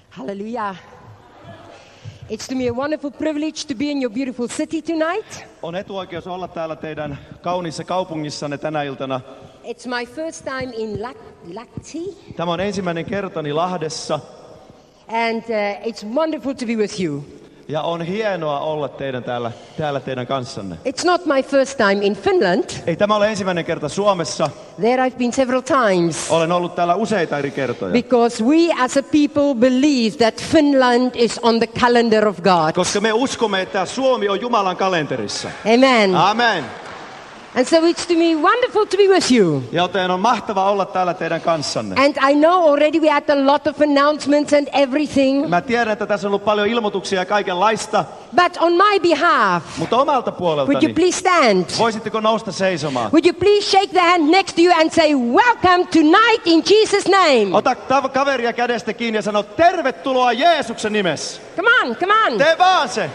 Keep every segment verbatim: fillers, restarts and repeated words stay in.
Hallelujah. It's to me a wonderful privilege to be in your beautiful city tonight. On etuoikeus olla täällä teidän kauniissa kaupungissanne tänä iltana. It's my first time in Lahti. Tämä on ensimmäinen kertani Lahdessa. And uh, it's wonderful to be with you. Ja on hienoa olla teidän täällä, täällä teidän kanssanne. It's not my first time in Finland. Ei tämä ole ensimmäinen kerta Suomessa. There I've been several times. Olen ollut täällä useita eri kertoja. Because we as a people believe that Finland is on the calendar of God. Koska me uskomme, että Suomi on Jumalan kalenterissa. Amen. Amen. And so it's to me wonderful to be with you. Joten on mahtavaa olla täällä teidän kanssanne. And I know already we had a lot of announcements and everything. Mä tiedän, että tässä on ollut paljon ilmoituksia ja kaikenlaista. But on my behalf, Mutta omalta puoleltani, would you please stand? voisitteko nousta seisomaan? Would you please shake the hand next to you and say, welcome tonight in Jesus' name? Ota tav- kaveria kädestä kiinni ja sano, tervetuloa Jeesuksen nimessä. Come on, come on. Tee vaan se.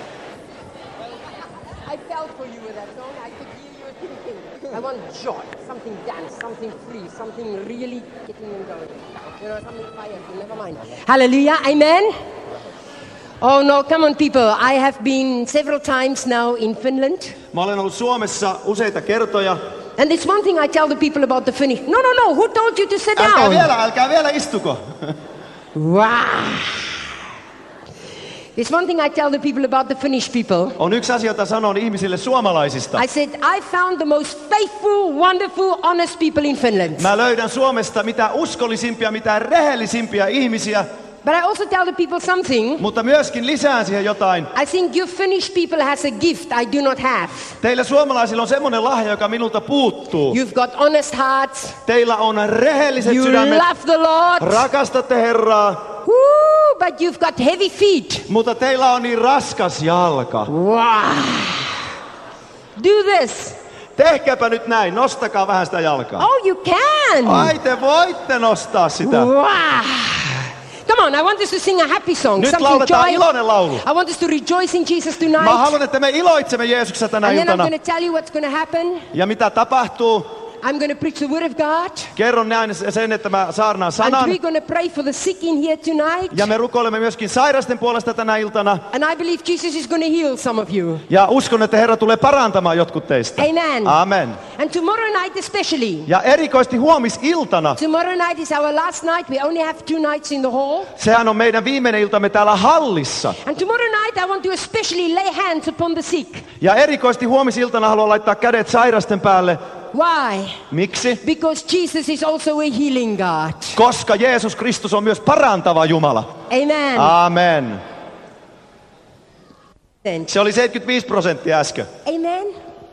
I felt for you with that song. I could hear you thinking. I want joy, something dance, something free, something really getting them going. You know, something fire, never mind. Hallelujah, amen. Oh no, come on people. I have been several times now in Finland. Mä olen ollut Suomessa useita kertoja. And it's one thing I tell the people about the Finnish. No, no, no, who told you to sit Älkää down? vielä, älkää vielä istuko. Wow. There's one thing I tell the people about the Finnish people. On yksi asia, jota sanon ihmisille suomalaisista. I said, I found the most faithful, wonderful, honest people in Finland. Mä löydän Suomesta mitä uskollisimpia, mitä rehellisimpiä ihmisiä. But I also tell the people something. Mutta myöskin lisään siihen jotain. I think you Finnish people has a gift I do not have. Teillä suomalaisilla on semmoinen lahja, joka minulta puuttuu. You've got honest hearts. Teillä on rehelliset You sydämet. love the Lord. Rakastatte Herraa. Woo, but you've got heavy feet. Mutta teillä on niin raskas jalka. Wow. Do this. Tehkääpä nyt näin, nostakaa vähän sitä jalkaa. Oh, you can. Ai te voitte nostaa sitä. Wow. Come on, I want us to sing a happy song. Nyt Something lauletaan joy. iloinen laulu. I want us to rejoice in Jesus tonight. Mä haluan, että me iloitsemme Jeesuksessa tänä And then I'm iltana. going to tell you what's going to happen. Ja mitä tapahtuu? I'm going to preach the word of God. Kerron näin sen, että mä saarnaan And sanan. we're going to pray for the sick in here tonight. Ja me rukoilemme myöskin sairasten puolesta tänä iltana. And I believe Jesus is going to heal some of you. Ja uskon, että Herra tulee parantamaan jotkut teistä. Amen. Amen. And tomorrow night especially. Ja erikoisesti huomisiltana. Tomorrow night is our last night. We only have two nights in the hall. Sehän on meidän viimeinen iltamme täällä hallissa. And tomorrow night I want to especially lay hands upon the sick. Ja erikoisesti huomisiltana haluan laittaa kädet sairasten päälle. Why? Miksi? Because Jesus is also a healing God. Koska Jeesus Kristus on myös parantava Jumala. Amen. Amen. Then. Se oli seitsemänkymmentäviisi prosenttia äsken. Amen.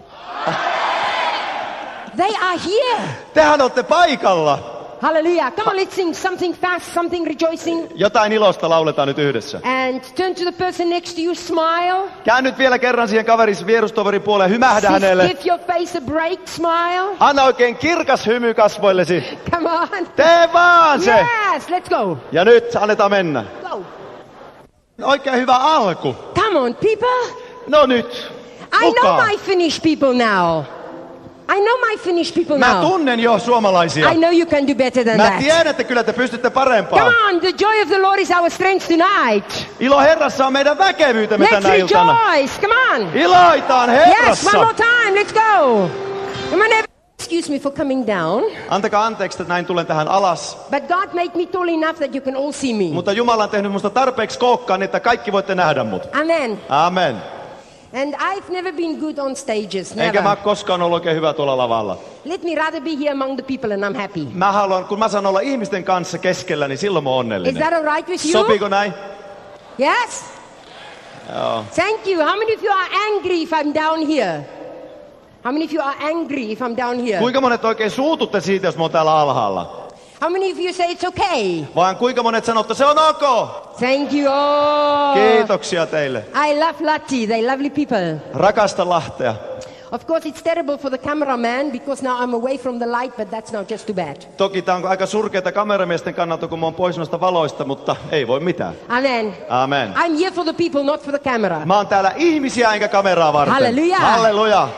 They are here. Tehän olette paikalla. Hallelujah. Come on, let's sing something fast, something rejoicing. Jotain ilosta lauletaan nyt yhdessä. And turn to the person next to you, smile. Käy nyt vielä kerran siihen kaverin vierustoverin puoleen, hymähdä Just hänelle. give your face a break, smile. Anna oikein kirkas hymy kasvoillesi. Come on. Tee vaan se. Yes, let's go. Ja nyt annetaan mennä. Go. Oikein hyvä alku. Come on, people. No nyt. I know Mukaan. my Finnish people now. I know my Finnish people Mä now. tunnen jo suomalaisia. I know you can do better than Mä that. tiedän, että kyllä te pystytte parempaan. Come on, the joy of the Lord is our strength tonight. Ilo Herrassa on meidän väkevyytemme Let's tänä iltana. rejoice. Come on. Iloitaan Yes, Herrassa. one more time. Let's go. Come on, everybody. Excuse me for coming down. Antakaa anteeksi, että näin tulen tähän alas. But God made me tall enough that you can all see me. Mutta Jumala on tehnyt musta tarpeeksi kookkaan, että kaikki voitte nähdä mut. Amen. Amen. And I've never been good on stages. Enkä mä Never. koskaan ollut oikein hyvä tuolla lavalla. Let me rather be here among the people and I'm happy. Mä haluan, kun mä saan olla ihmisten kanssa keskellä, niin silloin mä oon Is onnellinen. that all right with you? Sopiiko näin? Yes? Joo. Thank you. How many of you are angry if I'm down here? How many of you are angry if I'm down here? Kuinka monet oikein suututte siitä, jos mä oon täällä alhaalla? How many of you say it's okay? Vaan kuinka monet sanotte, se on ok? Thank you all. Kiitoksia teille. I love Latti. They're lovely people. Rakasta Lahtea. Of course, it's terrible for the cameraman because now I'm away from the light, but that's now just too bad. Toki tää on aika surkeata kameramiesten kannalta, kun mä oon pois noista valoista, mutta ei voi mitään. Amen. Amen. I'm here for the people, not for the camera. Mä oon täällä ihmisiä enkä kameraa varten. Halleluja. Halleluja.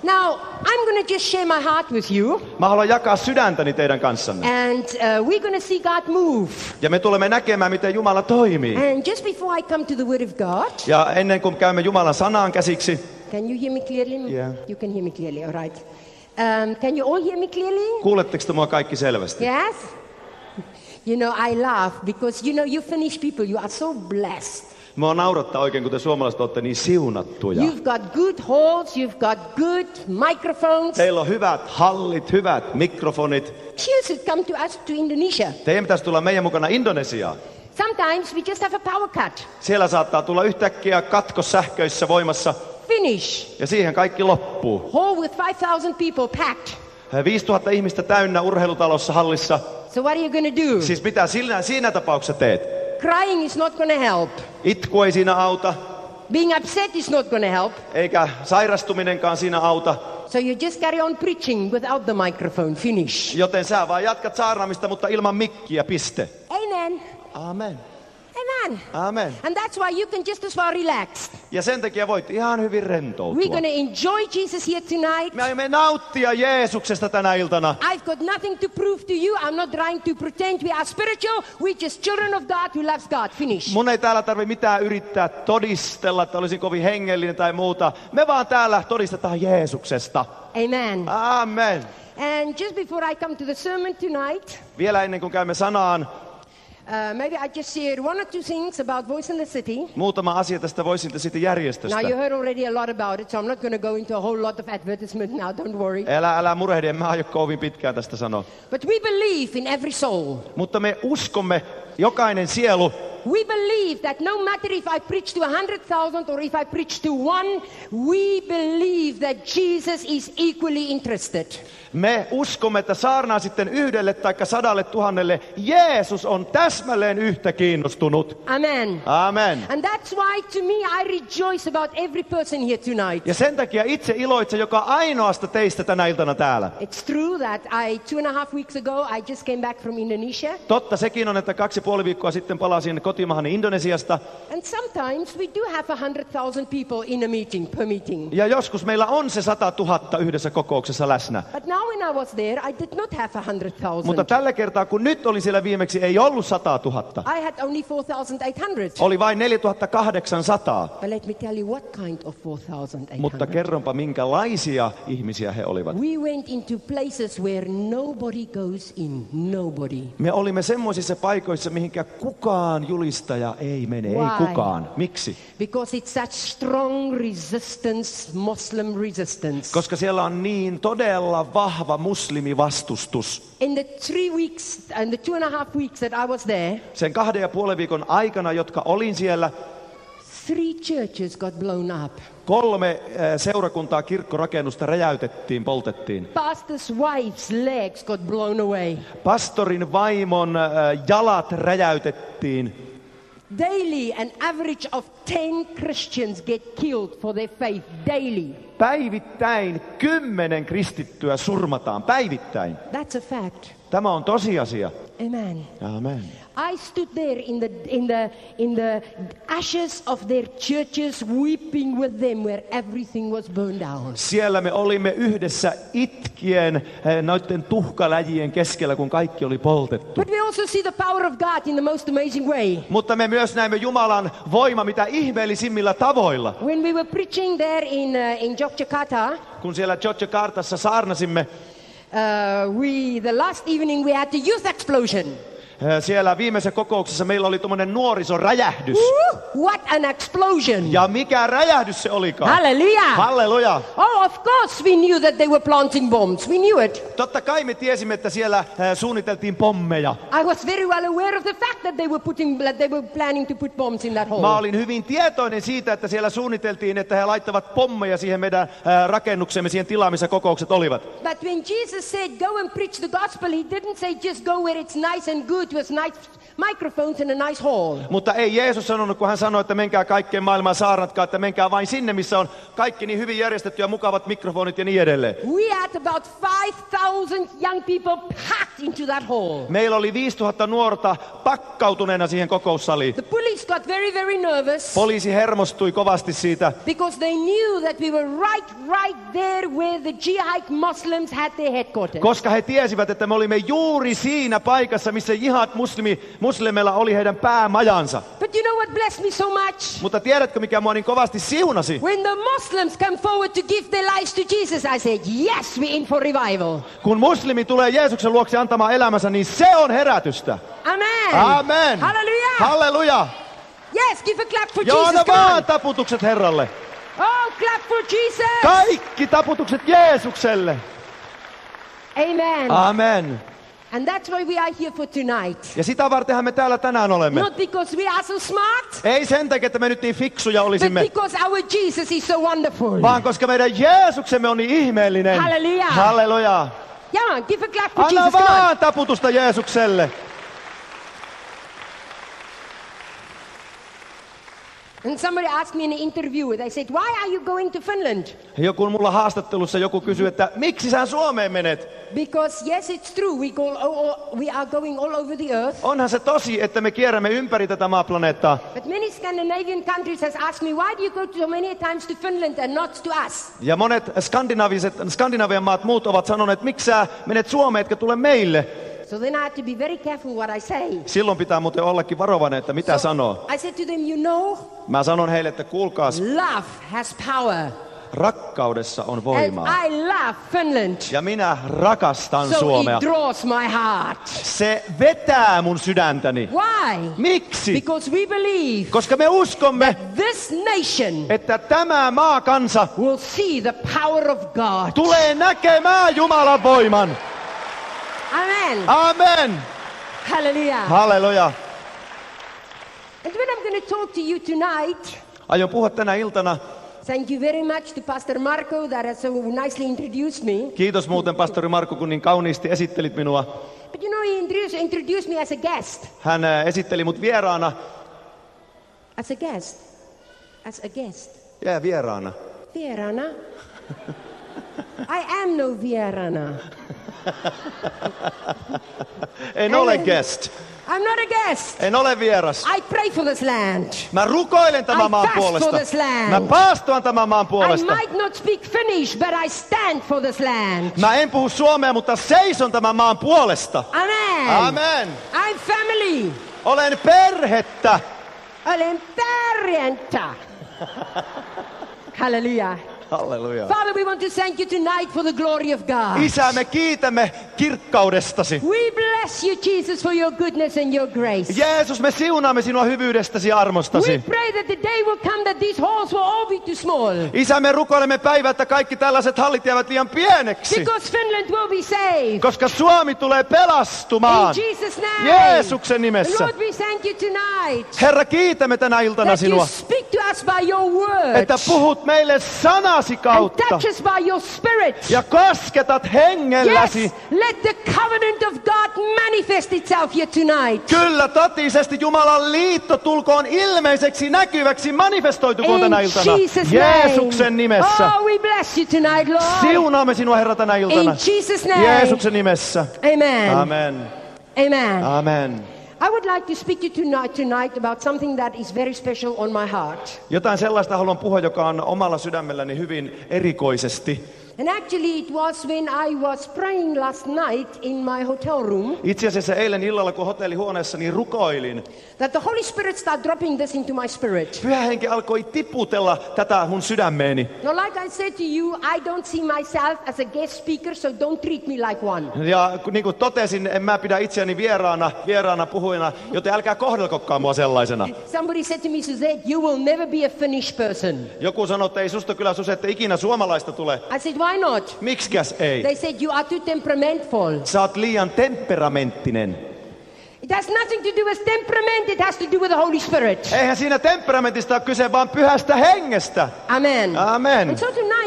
Now, I'm going to just share my heart with you. Mä haluan jakaa sydäntäni teidän kanssanne. And uh, we're going to see God move. Ja me tulemme näkemään, miten Jumala toimii. And just before I come to the Word of God, Ja ennen kuin käymme Jumalan sanaan käsiksi, can you hear me clearly? Yeah. You can hear me clearly, all right. Um, can you all hear me clearly? kuuletteko te mua kaikki selvästi? Yes? You know, I laugh because, you know, you Finnish people, you are so blessed. Mua naurattaa oikein, kun te suomalaiset olette niin siunattuja. You've got good halls, you've got good microphones. Teillä on hyvät hallit, hyvät mikrofonit. You should come to us to Indonesia. Teidän pitäisi tulla meidän mukana Indonesiaan. Sometimes we just have a power cut. Siellä saattaa tulla yhtäkkiä katkos sähköissä voimassa Finish. ja siihen kaikki loppuu. Hall with five thousand people packed. viisituhatta ihmistä täynnä urheilutalossa hallissa. So what are you going to do? Siis mitä siinä, siinä tapauksessa teet? Crying is not going to help. Itku ei siinä auta, Being upset is not going to help. eikä sairastuminenkaan siinä auta. So you just carry on preaching without the microphone. Finish. Joten sä vaan jatkat saarnaamista, mutta ilman mikkiä, piste. Amen. Amen. Amen. Amen. And that's why you can just as well relax. Ja sen takia voit ihan hyvin rentoutua. We're going to enjoy Jesus here tonight. Me aiomme nauttia Jeesuksesta tänä iltana. I've got nothing to prove to you. I'm not trying to pretend we are spiritual. We're just children of God who loves God. Finish. Mun ei täällä tarvi mitään yrittää todistella, että olisin kovin hengellinen tai muuta. Me vaan täällä todistetaan Jeesuksesta. Amen. Amen. And just before I come to the sermon tonight, Vielä ennen kuin käymme sanaan, uh, maybe I just share one or two things about Voice in the City. muutama asia tästä Voice in the City järjestöstä. Now you heard already a lot about it, so I'm not going to go into a whole lot of advertisement now, don't worry. Älä, älä murehdi, en mä aio kovin pitkään tästä sanoa. But we believe in every soul. Mutta me uskomme, jokainen sielu, We believe that no matter if I preach to a hundred thousand or if I preach to one, we believe that Jesus is equally interested. me uskomme, että saarnaa sitten yhdelle tai sadalle tuhannelle, Jeesus on täsmälleen yhtä kiinnostunut. Amen. Amen. And that's why to me I rejoice about every person here tonight. Ja sen takia itse iloitsen joka ainoasta teistä tänä iltana täällä. It's true that I, two and a half weeks ago, I just came back from Indonesia. Totta sekin on, että kaksi ja puoli viikkoa sitten palasin kotimahani Indonesiasta. And sometimes we do have a hundred thousand people in a meeting, per meeting. Ja joskus meillä on se sata tuhatta yhdessä kokouksessa läsnä. But now when I was there, I did not have a hundred thousand. Mutta tällä kertaa, kun nyt olin siellä viimeksi, ei ollut sata tuhatta. I had only four thousand eight hundred. Oli vain neljätuhatta kahdeksansataa. But let me tell you what kind of four thousand eight Mutta hundred. kerronpa, minkälaisia ihmisiä he olivat. We went into places where nobody goes in. Nobody. Me olimme semmoisissa paikoissa, mihinkä kukaan julistaja ei mene. Why? Ei kukaan. Miksi? Because it's such strong resistance, Muslim resistance. Koska siellä on niin todella vahva muslimivastustus. In the three weeks and the two and a half weeks that I was there, Sen kahden ja puolen viikon aikana, jotka olin siellä, three churches got blown up. kolme eh, seurakuntaa kirkkorakennusta räjäytettiin, poltettiin. Pastors' wives' legs got blown away. Pastorin vaimon eh, jalat räjäytettiin. Daily, an average of ten Christians get killed for their faith. Daily. Päivittäin kymmenen kristittyä surmataan. Päivittäin. That's a fact. Tämä on tosiasia. Amen. Amen. I stood there in the in the in the ashes of their churches, weeping with them where everything was burned down. Siellä me olimme yhdessä itkien eh, noiden tuhkaläjien keskellä, kun kaikki oli poltettu. But we also see the power of God in the most amazing way. Mutta me myös näimme Jumalan voima mitä ihmeellisimmillä tavoilla. When we were preaching there in uh, in Yogyakarta, Kun siellä Yogyakartassa saarnasimme, uh, we the last evening we had the youth explosion. eh, siellä viimeisessä kokouksessa meillä oli tuommoinen nuorisoräjähdys. Woo! What an explosion! Ja mikä räjähdys se olikaan? Hallelujah! Halleluja! Oh, of course we knew that they were planting bombs. We knew it. Totta kai me tiesimme, että siellä eh, suunniteltiin pommeja. I was very well aware of the fact that they were putting, that they were planning to put bombs in that hall. Mä olin hyvin tietoinen siitä, että siellä suunniteltiin, että he laittavat pommeja siihen meidän eh, rakennuksemme, siihen tilaan, missä kokoukset olivat. But when Jesus said, go and preach the gospel, he didn't say just go where it's nice and good with nice microphones in a nice hall. Mutta ei Jeesus sanonut, kun hän sanoi, että menkää kaikkeen maailmaan saarnatkaa, että menkää vain sinne, missä on kaikki niin hyvin järjestetty ja mukavat mikrofonit ja niin edelleen. We had about five thousand young people packed into that hall. Meillä oli viisituhatta nuorta pakkautuneena siihen kokoussaliin. The police got very, very nervous. Poliisi hermostui kovasti siitä, Because they knew that we were right, right there where the jihad Muslims had their headquarters. koska he tiesivät, että me olimme juuri siinä paikassa, missä jihad muslimi, muslimeilla oli heidän päämajansa. But you know what blessed me so much? Mutta tiedätkö, mikä mua niin kovasti siunasi? When the Muslims come forward to give their lives to Jesus, I said, yes, we're in for revival. Kun muslimi tulee Jeesuksen luokse antamaan elämänsä, niin se on herätystä. Amen. Amen. Hallelujah. Halleluja. Yes, give a clap for Joo, Jesus. no Come vaan on. taputukset Herralle. Oh, clap for Jesus. Kaikki taputukset Jeesukselle. Amen. Amen. And that's why we are here for tonight. Ja sitä vartenhan me täällä tänään olemme. Not because we are so smart, Ei sen takia, että me nyt niin fiksuja but olisimme, because our Jesus is so wonderful. vaan koska meidän Jeesuksemme on niin ihmeellinen. Hallelujah. Halleluja. Yeah, man, give a clap for Anna Jesus. Come on. vaan taputusta Jeesukselle. And somebody asked me in an interview, they said, why are you going to Finland? Joku mulla haastattelussa joku kysyi, että miksi sä Suomeen menet? Because yes, it's true, we, go, all, all, we are going all over the earth. Onhan se tosi, että me kierrämme ympäri tätä maaplaneettaa. But many Scandinavian countries has asked me, why do you go to so many times to Finland and not to us? Ja monet skandinaaviset, Skandinavian maat muut ovat sanoneet, että miksi sä menet Suomeen, etkä tule meille. So then I have to be very careful what I say. Silloin pitää muuten ollakin varovainen, että mitä sanoo. I said to them, you know, Mä sanon heille, että kuulkaas, love has power. rakkaudessa on And voimaa. I love Finland. Ja minä rakastan So Suomea. it draws my heart. Se vetää mun sydäntäni. Why? Miksi? Because we believe Koska me uskomme, this nation että tämä maakansa will see the power of God. tulee näkemään Jumalan voiman. Amen. Amen. Hallelujah. Halleluja. And when I'm going to talk to you tonight, Aion puhua tänä iltana. thank you very much to Pastor Marco that has so nicely introduced me. Kiitos muuten pastori Markku, kun niin kauniisti esittelit minua. But you know, he introduced, introduced me as a guest. Hän äh, esitteli mut vieraana. As a guest. As a guest. Jää vieraana. Vierana. I am no vierana. En ole guest. I'm not a guest. En ole vieras. I pray for this land. Mä rukoilen tämän I maan fast puolesta. for this land. Mä paastoan tämän maan I puolesta. might not speak Finnish, but I stand for this land. Mä en puhu suomea, mutta seison tämän maan puolesta. Amen. Amen. I'm family. Olen perhettä. Olen perjantai. Hallelujah. Halleluja. Father, we want to thank you tonight for the glory of God. Isä, me kiitämme kirkkaudestasi. We bless you, Jesus, for your goodness and your grace. Jeesus, me siunaamme sinua hyvyydestäsi ja We armostasi. pray that the day will come that these halls will all be too small. Isä, me rukoilemme päivää, että kaikki tällaiset hallit jäävät liian pieneksi. Because Finland will be saved. Koska Suomi tulee pelastumaan. In Jesus' name. Jeesuksen nimessä. Lord, we thank you tonight. Herra, kiitämme tänä iltana That you sinua, speak to us by your word. että puhut meille sanasi And kautta touch us by your spirit. ja kosketat hengelläsi. Yes, let the covenant of God manifest itself here tonight. Kyllä, totisesti Jumalan liitto tulkoon ilmeiseksi, näkyväksi, manifestoitukoon In tänä iltana. Jesus' Jeesuksen name. nimessä. Oh, we bless you tonight, Lord. Siunaamme sinua, Herra, tänä iltana. In Jesus' name. Jeesuksen nimessä. Amen. Amen. Amen. Amen. I would like to speak to you tonight, tonight about something that is very special on my heart. Jotain sellaista haluan puhua, joka on omalla sydämelläni hyvin erikoisesti. And actually it was when I was praying last night in my hotel room Itse asiassa eilen illalla, kun hotellihuoneessani rukoilin, that the Holy Spirit started dropping this into my spirit. Pyhä Henki alkoi tiputella tätä mun sydämeeni. Now, like I said to you, I don't see myself as a guest speaker, so don't treat me like one. Ja kun- niin kuin totesin, en mä pidä itseäni vieraana, vieraana puhujana, joten älkää kohdelkokaan mua sellaisena. Somebody said to me, Suzette, you will never be a Finnish person. Joku sanoi, että ei susta kyllä Susette ikinä suomalaista tule. I said, why not? Miksikäs ei? They said, you are too temperamentful. Sä oot liian temperamenttinen. It has nothing to do with temperament, it has to do with the Holy Spirit. Eihän siinä temperamentista ole kyse, vaan pyhästä hengestä. Amen. Amen. And so tonight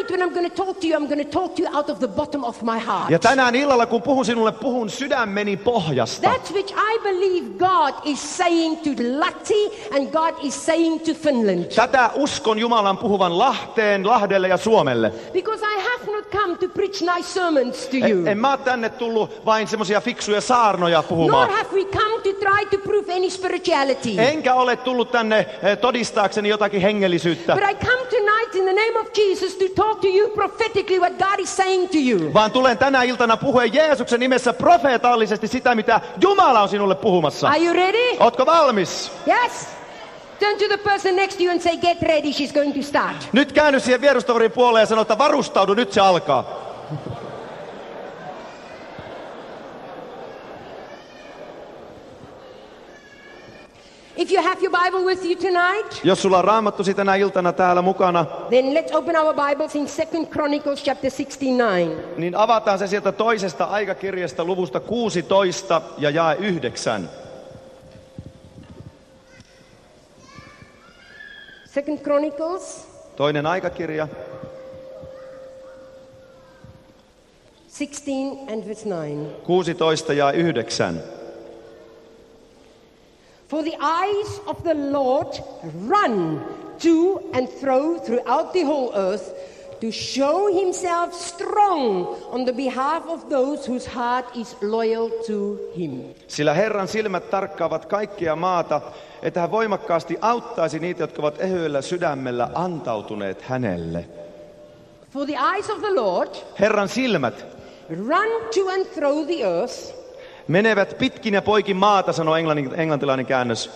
tonight when I'm going to talk to you, I'm going to talk to you out of the bottom of my heart. Ja tänään illalla, kun puhun sinulle, puhun sydämeni pohjasta. That which I believe God is saying to Lahti and God is saying to Finland. Tätä uskon Jumalan puhuvan Lahteen, Lahdelle ja Suomelle. Because I have not come to preach nice sermons to you. En, en mä ole tänne tullut vain semmoisia fiksuja saarnoja Nor puhumaan. have we come to try to prove any spirituality. Enkä ole tullut tänne eh, todistaakseni jotakin hengellisyyttä. But I come tonight in the name of Jesus to talk to you prophetically what God is saying to you. Vaan tulen tänä iltana puhuen Jeesuksen nimessä profeetallisesti sitä, mitä Jumala on sinulle puhumassa. Are you ready? Ootko valmis? Yes. Turn to the person next to you and say, get ready, she's going to start. Nyt käänny siihen vierustoverin puoleen ja sano, että varustaudu, nyt se alkaa. If you have your Bible with you tonight, Jos sulla on raamattusi tänä iltana täällä mukana, then let's open our Bibles in Second Chronicles chapter sixty-nine. niin avataan se sieltä toisesta aikakirjasta luvusta kuusitoista ja jae yhdeksän. Second Chronicles Toinen aikakirja, sixteen and verse nine. kuusitoista ja yhdeksän. For the eyes of the Lord run to and fro throughout the whole earth to show himself strong on the behalf of those whose heart is loyal to him. Sillä Herran silmät tarkkaavat kaikkia maata, että hän voimakkaasti auttaisi niitä, jotka ovat ehyellä sydämellä antautuneet hänelle. For the eyes of the Lord Herran silmät run to and fro the earth menevät pitkin ja poikin maata, sanoo englannin, englantilainen käännös.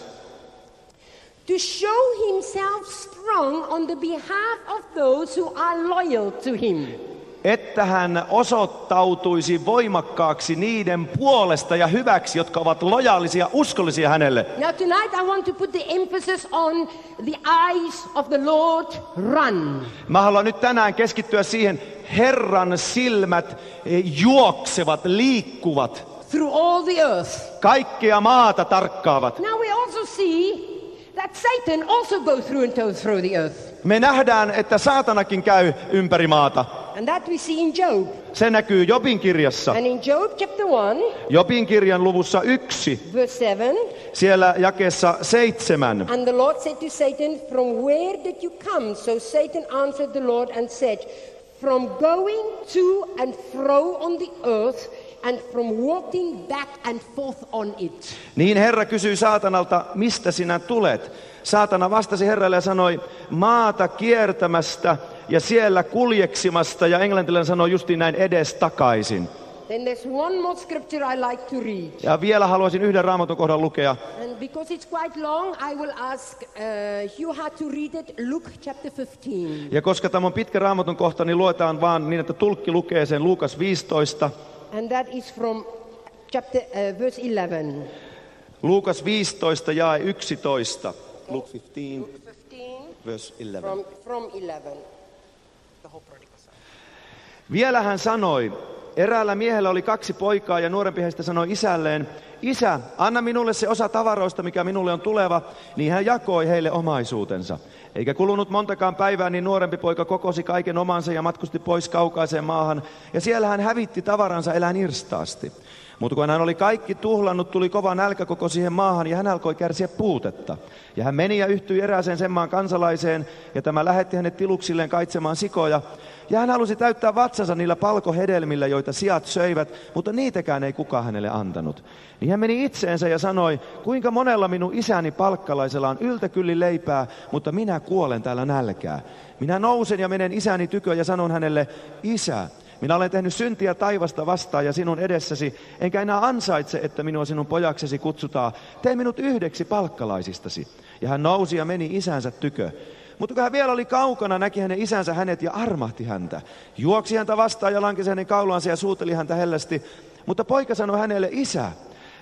to show himself strong on the behalf of those who are loyal to him. Että hän osoittautuisi voimakkaaksi niiden puolesta ja hyväksi, jotka ovat lojaalisia, uskollisia hänelle. Now tonight I want to put the emphasis on the eyes of the Lord run. Mä haluan nyt tänään keskittyä siihen, Herran silmät juoksevat, liikkuvat. Through all the earth. Kaikkea maata tarkkaavat. Now we also see that Satan also goes through and goes through the earth. Me nähdään, että saatanakin käy ympäri maata. And that we see in Job. Se näkyy Jobin kirjassa. And in Job chapter one, Jobin kirjan luvussa yksi, verse seven, siellä jakeessa seitsemän. and the Lord said to Satan, from where did you come? So Satan answered the Lord and said, from going to and fro on the earth, and from walking back and forth on it. Niin Herra kysyi saatanalta, mistä sinä tulet? Saatana vastasi Herralle ja sanoi, maata kiertämästä ja siellä kuljeksimasta, ja englantilainen sanoi justiin näin edes takaisin. Then there's one more scripture I like to read. Ja vielä haluaisin yhden raamatun kohdan lukea. And because it's quite long, I will ask uh, Juha to read it, Luke chapter fifteen. Ja koska tämä on pitkä raamatun kohta, niin luetaan vaan niin, että tulkki lukee sen Luukas viisitoista. And that is from chapter uh, verse eleven. Luukas viisitoista jae yksitoista. Luke fifteen, Luke fifteen, verse eleven. from, from eleven. The whole prodigal son. Vielä hän sanoi, eräällä miehellä oli kaksi poikaa ja nuorempi heistä sanoi isälleen, isä, anna minulle se osa tavaroista, mikä minulle on tuleva, niin hän jakoi heille omaisuutensa. Eikä kulunut montakaan päivää, niin nuorempi poika kokosi kaiken omansa ja matkusti pois kaukaiseen maahan, ja siellä hän hävitti tavaransa eläin irstaasti. Mutta kun hän oli kaikki tuhlannut, tuli kova nälkä koko siihen maahan, ja hän alkoi kärsiä puutetta. Ja hän meni ja yhtyi erääseen sen maan kansalaiseen, ja tämä lähetti hänet tiluksilleen kaitsemaan sikoja. Ja hän halusi täyttää vatsansa niillä palkohedelmillä, joita sijat söivät, mutta niitäkään ei kukaan hänelle antanut. Niin hän meni itseensä ja sanoi, kuinka monella minun isäni palkkalaisella on yltäkyllin leipää, mutta minä kuolen täällä nälkää. Minä nousen ja menen isäni tykö ja sanon hänelle, isä, minä olen tehnyt syntiä taivasta vastaan ja sinun edessäsi, enkä enää ansaitse, että minua sinun pojaksesi kutsutaan. Tee minut yhdeksi palkkalaisistasi. Ja hän nousi ja meni isänsä tykö. Mutta kun hän vielä oli kaukana, näki hänen isänsä hänet ja armahti häntä. Juoksi häntä vastaan ja lankesi hänen kaulaansa ja suuteli häntä hellästi. Mutta poika sanoi hänelle, isä,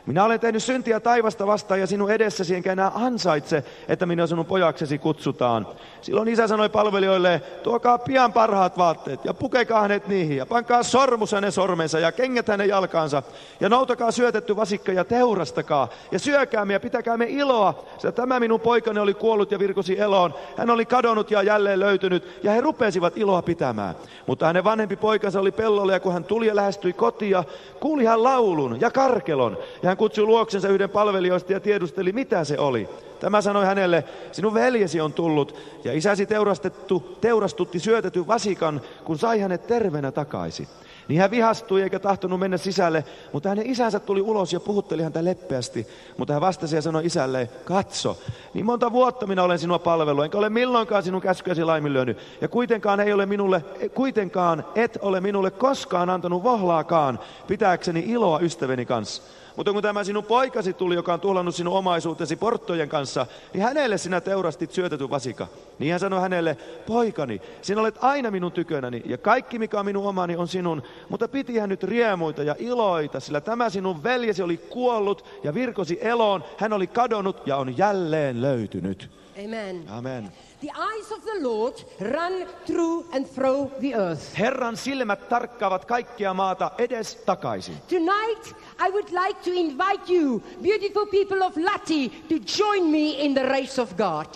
Minä olen tehnyt syntiä taivasta vastaan ja sinun edessäsi enkä enää ansaitse, että minä sinun pojaksesi kutsutaan. Silloin isä sanoi palvelijoille, tuokaa pian parhaat vaatteet ja pukekaa hänet niihin ja pankaa sormus hänen sormensa ja kengät hänen jalkaansa ja noutakaa syötetty vasikka ja teurastakaa ja syökäämme ja pitäkäämme iloa, sillä tämä minun poikani oli kuollut ja virkosi eloon. Hän oli kadonnut ja jälleen löytynyt ja he rupesivat iloa pitämään. Mutta hänen vanhempi poikansa oli pellolla ja kun hän tuli ja lähestyi kotia, kuuli hän laulun ja karkelon ja hän kutsui luoksensa yhden palvelijoista ja tiedusteli, mitä se oli. Tämä sanoi hänelle, sinun veljesi on tullut, ja isäsi teurastettu, teurastutti syötetyn vasikan, kun sai hänet terveenä takaisin. Niin hän vihastui eikä tahtonut mennä sisälle, mutta hänen isänsä tuli ulos ja puhutteli häntä leppeästi. Mutta hän vastasi ja sanoi isälleen, katso, niin monta vuotta minä olen sinua palvellut, enkä ole milloinkaan sinun käskyäsi laiminlyönyt. Ja kuitenkaan, ei ole minulle, kuitenkaan et ole minulle koskaan antanut vohlaakaan, pitääkseni iloa ystäväni kanssa. Mutta kun tämä sinun poikasi tuli, joka on tuhlannut sinun omaisuutesi porttojen kanssa, niin hänelle sinä teurastit syötetyn vasika. Niin hän sanoi hänelle, poikani, sinä olet aina minun tykönäni, ja kaikki mikä on minun omani on sinun. Mutta piti hän nyt riemuita ja iloita, sillä tämä sinun veljesi oli kuollut ja virkosi eloon, hän oli kadonnut ja on jälleen löytynyt. Amen. Amen. The eyes of the Lord run through and through the earth. Herran silmät tarkkaavat kaikkia maata edes takaisin. Tonight, I would like to invite you, beautiful people of Lati, to join me in the race of God.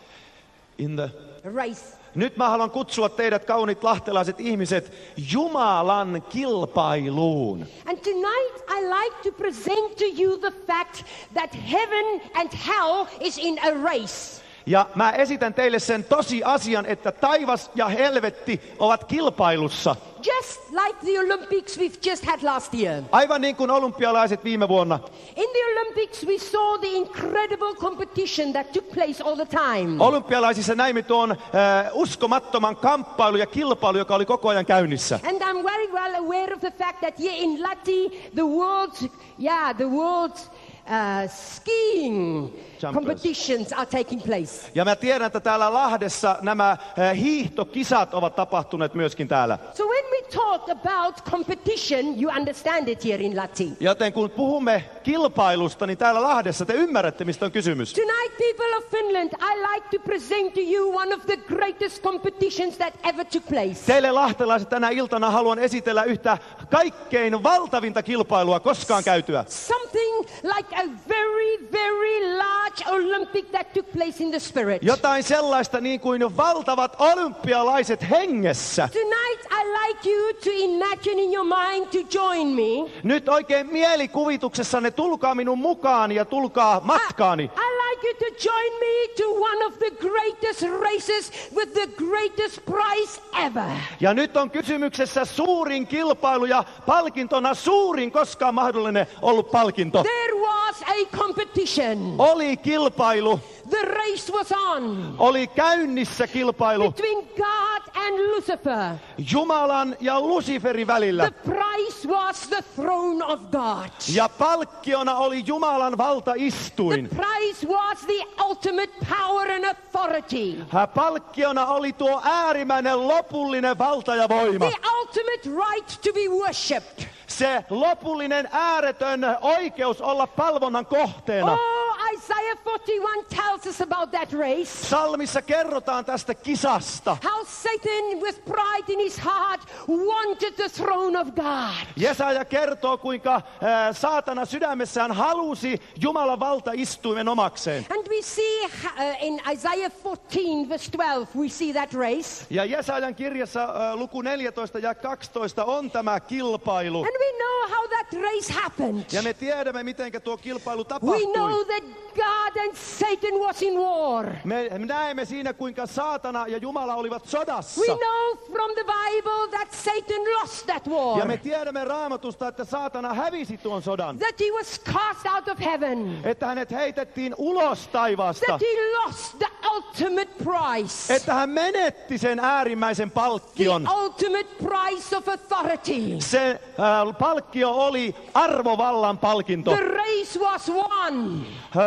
In the... Race. Nyt mä haluan kutsua teidät, kauniit lahtelaiset ihmiset, Jumalan kilpailuun. And tonight I like to present to you the fact that heaven and hell is in a race. Ja mä esitän teille sen tosi asian, että taivas ja helvetti ovat kilpailussa. Just like the Olympics we've just had last year. Aivan niin kuin olympialaiset viime vuonna. In the Olympics we saw the incredible competition that took place all the time. Olympialaisissa näimme tuon äh, uskomattoman kamppailu ja kilpailu, joka oli koko ajan käynnissä. And I'm very well aware of the fact that here in Lati the world's yeah, the world's Uh, skiing Jumpers. competitions are taking place. Ja mä tiedän, että täällä Lahdessa nämä uh, hiihtokisat ovat tapahtuneet myöskin täällä. So when we talk about competition, you understand it here in Lati. Joten kun puhumme kilpailusta, niin täällä Lahdessa te ymmärrätte, mistä on kysymys. Tonight, people of Finland, I like to present to you one of the greatest competitions that ever took place. Teille lahtelaiset tänä iltana haluan esitellä yhtä kaikkein valtavinta kilpailua koskaan käytyä. Something like a very, very large Olympic that took place in the spirit. Jotain sellaista niin kuin valtavat olympialaiset hengessä. Tonight I like you to imagine in your mind to join me. Nyt oikein mielikuvituksessanne tulkaa minun mukaan ja tulkaa matkaani. I, I like you to join me to one of the greatest races with the greatest prize ever. Ja nyt on kysymyksessä suurin kilpailu ja palkintona suurin koskaan mahdollinen ollut palkinto. There was a competition. Oli kilpailu. The race was on. Oli käynnissä kilpailu. Between God and Lucifer. Jumalan ja Luciferin välillä. The prize was the throne of God. Ja palkkiona oli Jumalan valtaistuin. The prize was the ultimate power and authority. Palkkiona oli tuo äärimmäinen lopullinen valta ja voima. The ultimate right to be worshipped. Se lopullinen ääretön oikeus olla palvonnan kohteena. Oh, Isaiah forty-one tells us about that race. Psalmissa kerrotaan tästä kisasta. How Satan with pride in his heart wanted the throne of God. Jesaja kertoo, kuinka äh, saatana sydämessään halusi Jumalan valtaistuimen omakseen. And we see uh, in Isaiah fourteen verse twelve we see that race. Ja Jesajan kirjassa äh, luku neljätoista ja kaksitoista on tämä kilpailu. And we know how that race happened. Ja me tiedämme, miten tuo kilpailu tapahtui. We know that God and Satan was in war. Me näemme siinä, kuinka saatana ja Jumala olivat sodassa. We know from the Bible that Satan lost that war. Ja me tiedämme Raamatusta, että saatana hävisi tuon sodan. That he was cast out of heaven. Että hänet heitettiin ulos taivaasta. That he lost the ultimate prize. Että hän menetti sen äärimmäisen palkkion. The ultimate prize of authority. Se äh, palkkio oli arvovallan palkinto. The race was won.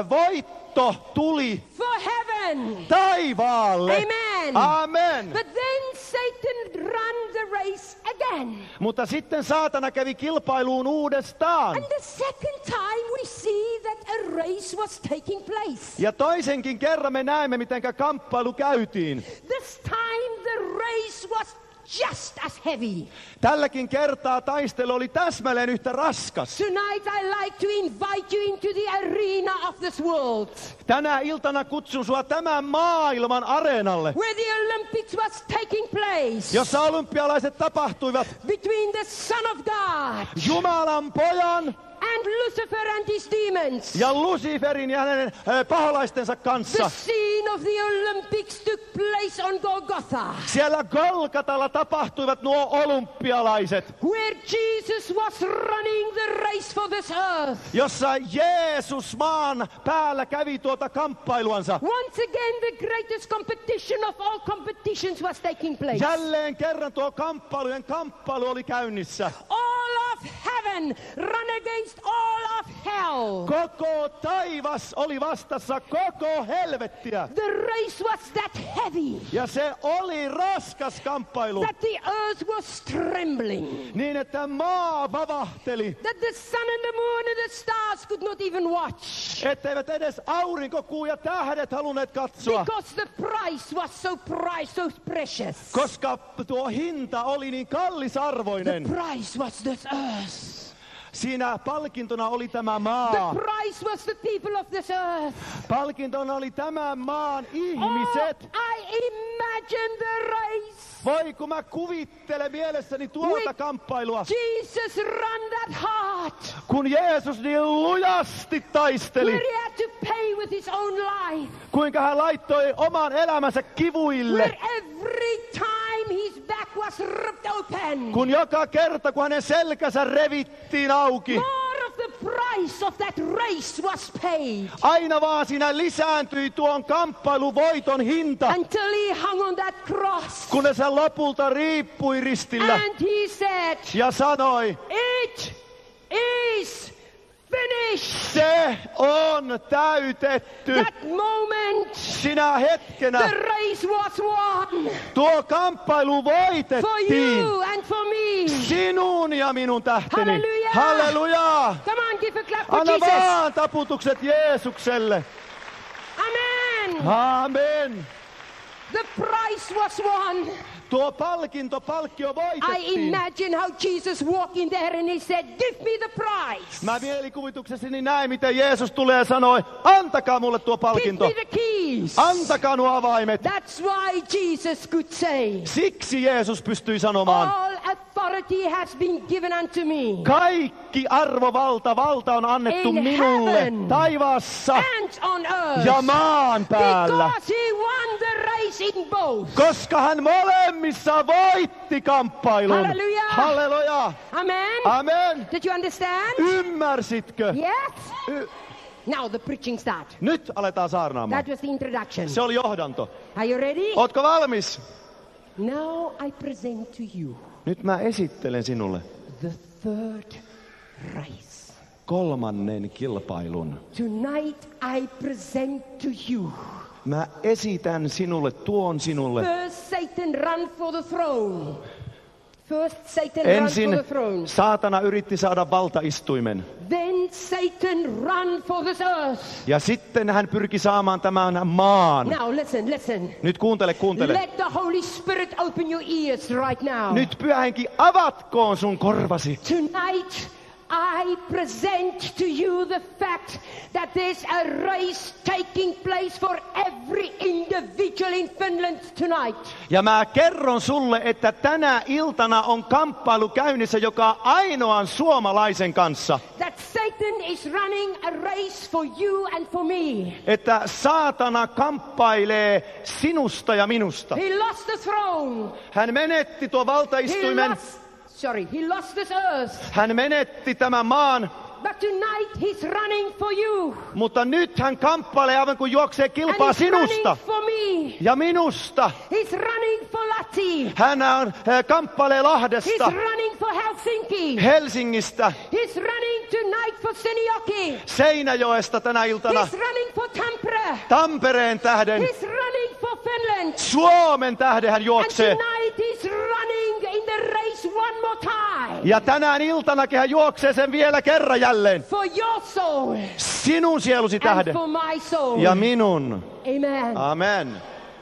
Voitto tuli for heaven. taivaalle. Amen. Amen. But then Satan ran the race again. Mutta sitten saatana kävi kilpailuun uudestaan. And the second time we see that a race was taking place. Ja toisenkin kerran me näemme, miten kamppailu käytiin. This time the race was just as heavy. Tälläkin kertaa taistelu oli täsmälleen yhtä raskas. Tonight I like to invite you into the arena of this world. Tänä iltana kutsun sua tämän maailman areenalle, Where the Olympics was taking place. jossa olympialaiset tapahtuivat Between the Son of God Jumalan pojan and Lucifer and his demons. ja Luciferin ja hänen äh, paholaistensa The kanssa. scene of the Olympics took place on Golgotha, Siellä Golgatalla tapahtuivat nuo olympialaiset, where Jesus was running the race for this earth. jossa Jeesus maan päällä kävi tuota kamppailuansa. Once again, the greatest competition of all competitions was taking place. Jälleen kerran tuo kamppailujen kamppailu oli käynnissä. All of heaven run against all of hell. Koko taivas oli vastassa koko helvettiä. The race was that heavy Ja se oli raskas kamppailu. that the earth was trembling, Niin, että maa vavahteli. that the sun and the moon and the stars could not even watch, Etteivät edes aurinko, kuu ja tähdet halunneet katsoa. because the price was so price, so precious. Koska tuo hinta oli niin kallisarvoinen. The price was this earth. Siinä palkintona oli tämä The maa. price was the people of this earth. Palkintona oli tämän maan Oh, ihmiset. I imagine the race. Voi kun mä kuvittelen mielessäni tuota With kamppailua. Jesus run that hard, Kun Jeesus niin lujasti taisteli. where he had to pay with his own life, Kuinka hän laittoi oman elämänsä kivuille. where every time his back was ripped open, Kun joka kerta, kun hänen selkänsä revittiin auki. more of the price of that race was paid, Aina vaan siinä lisääntyi tuon kamppailun voiton hinta. until he hung on that cross. Kunnes hän lopulta riippui ristillä. And he said, Ja sanoi, it is finished. se on täytetty. That moment, Sinä the hetkenä race was won tuo kamppailu for voitettiin. you and for me. Sinun ja minun tähteni. Halleluja! Halleluja! Come on, give a clap for Anna Jesus. vaan taputukset Jeesukselle. Amen. Amen. The price was won. Tuo palkinto, palkkio I voitettiin. imagine how Jesus walked in there and he said, give me the prize. Mä mielikuvituksessani näin, miten Jeesus tulee ja sanoi, antakaa mulle tuo Give palkinto. me the keys. Antakaa nuo avaimet. That's why Jesus could say, Siksi Jeesus pystyi sanomaan, all authority has been given unto me. kaikki arvovalta, valta on annettu In minulle heaven. taivaassa And on earth. ja maan päällä. Because he won the race in both. Koska hän molemmissa voitti kamppailun. Halleluja. Halleluja. Amen. Amen. Did you understand? Ymmärsitkö? Yes. Y- Now the preaching start. Nyt aletaan saarnaamaan. That was the introduction. Se oli johdanto. Are you ready? Ootko valmis? Now I present to you Nyt mä esittelen sinulle the third race. kolmannen kilpailun. Tonight I present to you. Mä esitän sinulle, tuon sinulle. First Satan run for the throne. First Satan run Ensin for the throne. saatana yritti saada valtaistuimen. Then Satan run for this earth. Ja sitten hän pyrki saamaan tämän maan. Now listen, listen. Nyt kuuntele, kuuntele. Let the Holy Spirit open your ears right now. Nyt Pyhä Henki, avatkoon sun korvasi. Tonight I present to you the fact that there's a race taking place for every individual in Finland tonight. Ja mä kerron sulle, että tänä iltana on kamppailu käynnissä joka ainoan suomalaisen kanssa. That Satan is running a race for you and for me. Että saatana kamppailee sinusta ja minusta. He lost the throne. Hän menetti tuo He valtaistuimen. lost, sorry, he lost this earth. Hän menetti tämän maan. But tonight he's running for you. Mutta nyt hän kamppailee aivan kuin juoksee And kilpaa he's sinusta running for me. ja minusta. He's running for Lahti. Hän on, äh, kamppailee He's Lahdesta, running for Helsinki. Helsingistä, He's running tonight for Seinäjoki. Seinäjoesta tänä iltana, He's running for Tampere. Tampereen tähden, He's running for Finland. Suomen tähden hän And juoksee. tonight he's running in the Ja tänään iltanakin hän juoksee sen vielä kerran jälleen. For your soul. Sinun sielusi And tähden. for my soul. Ja minun. Amen. Amen.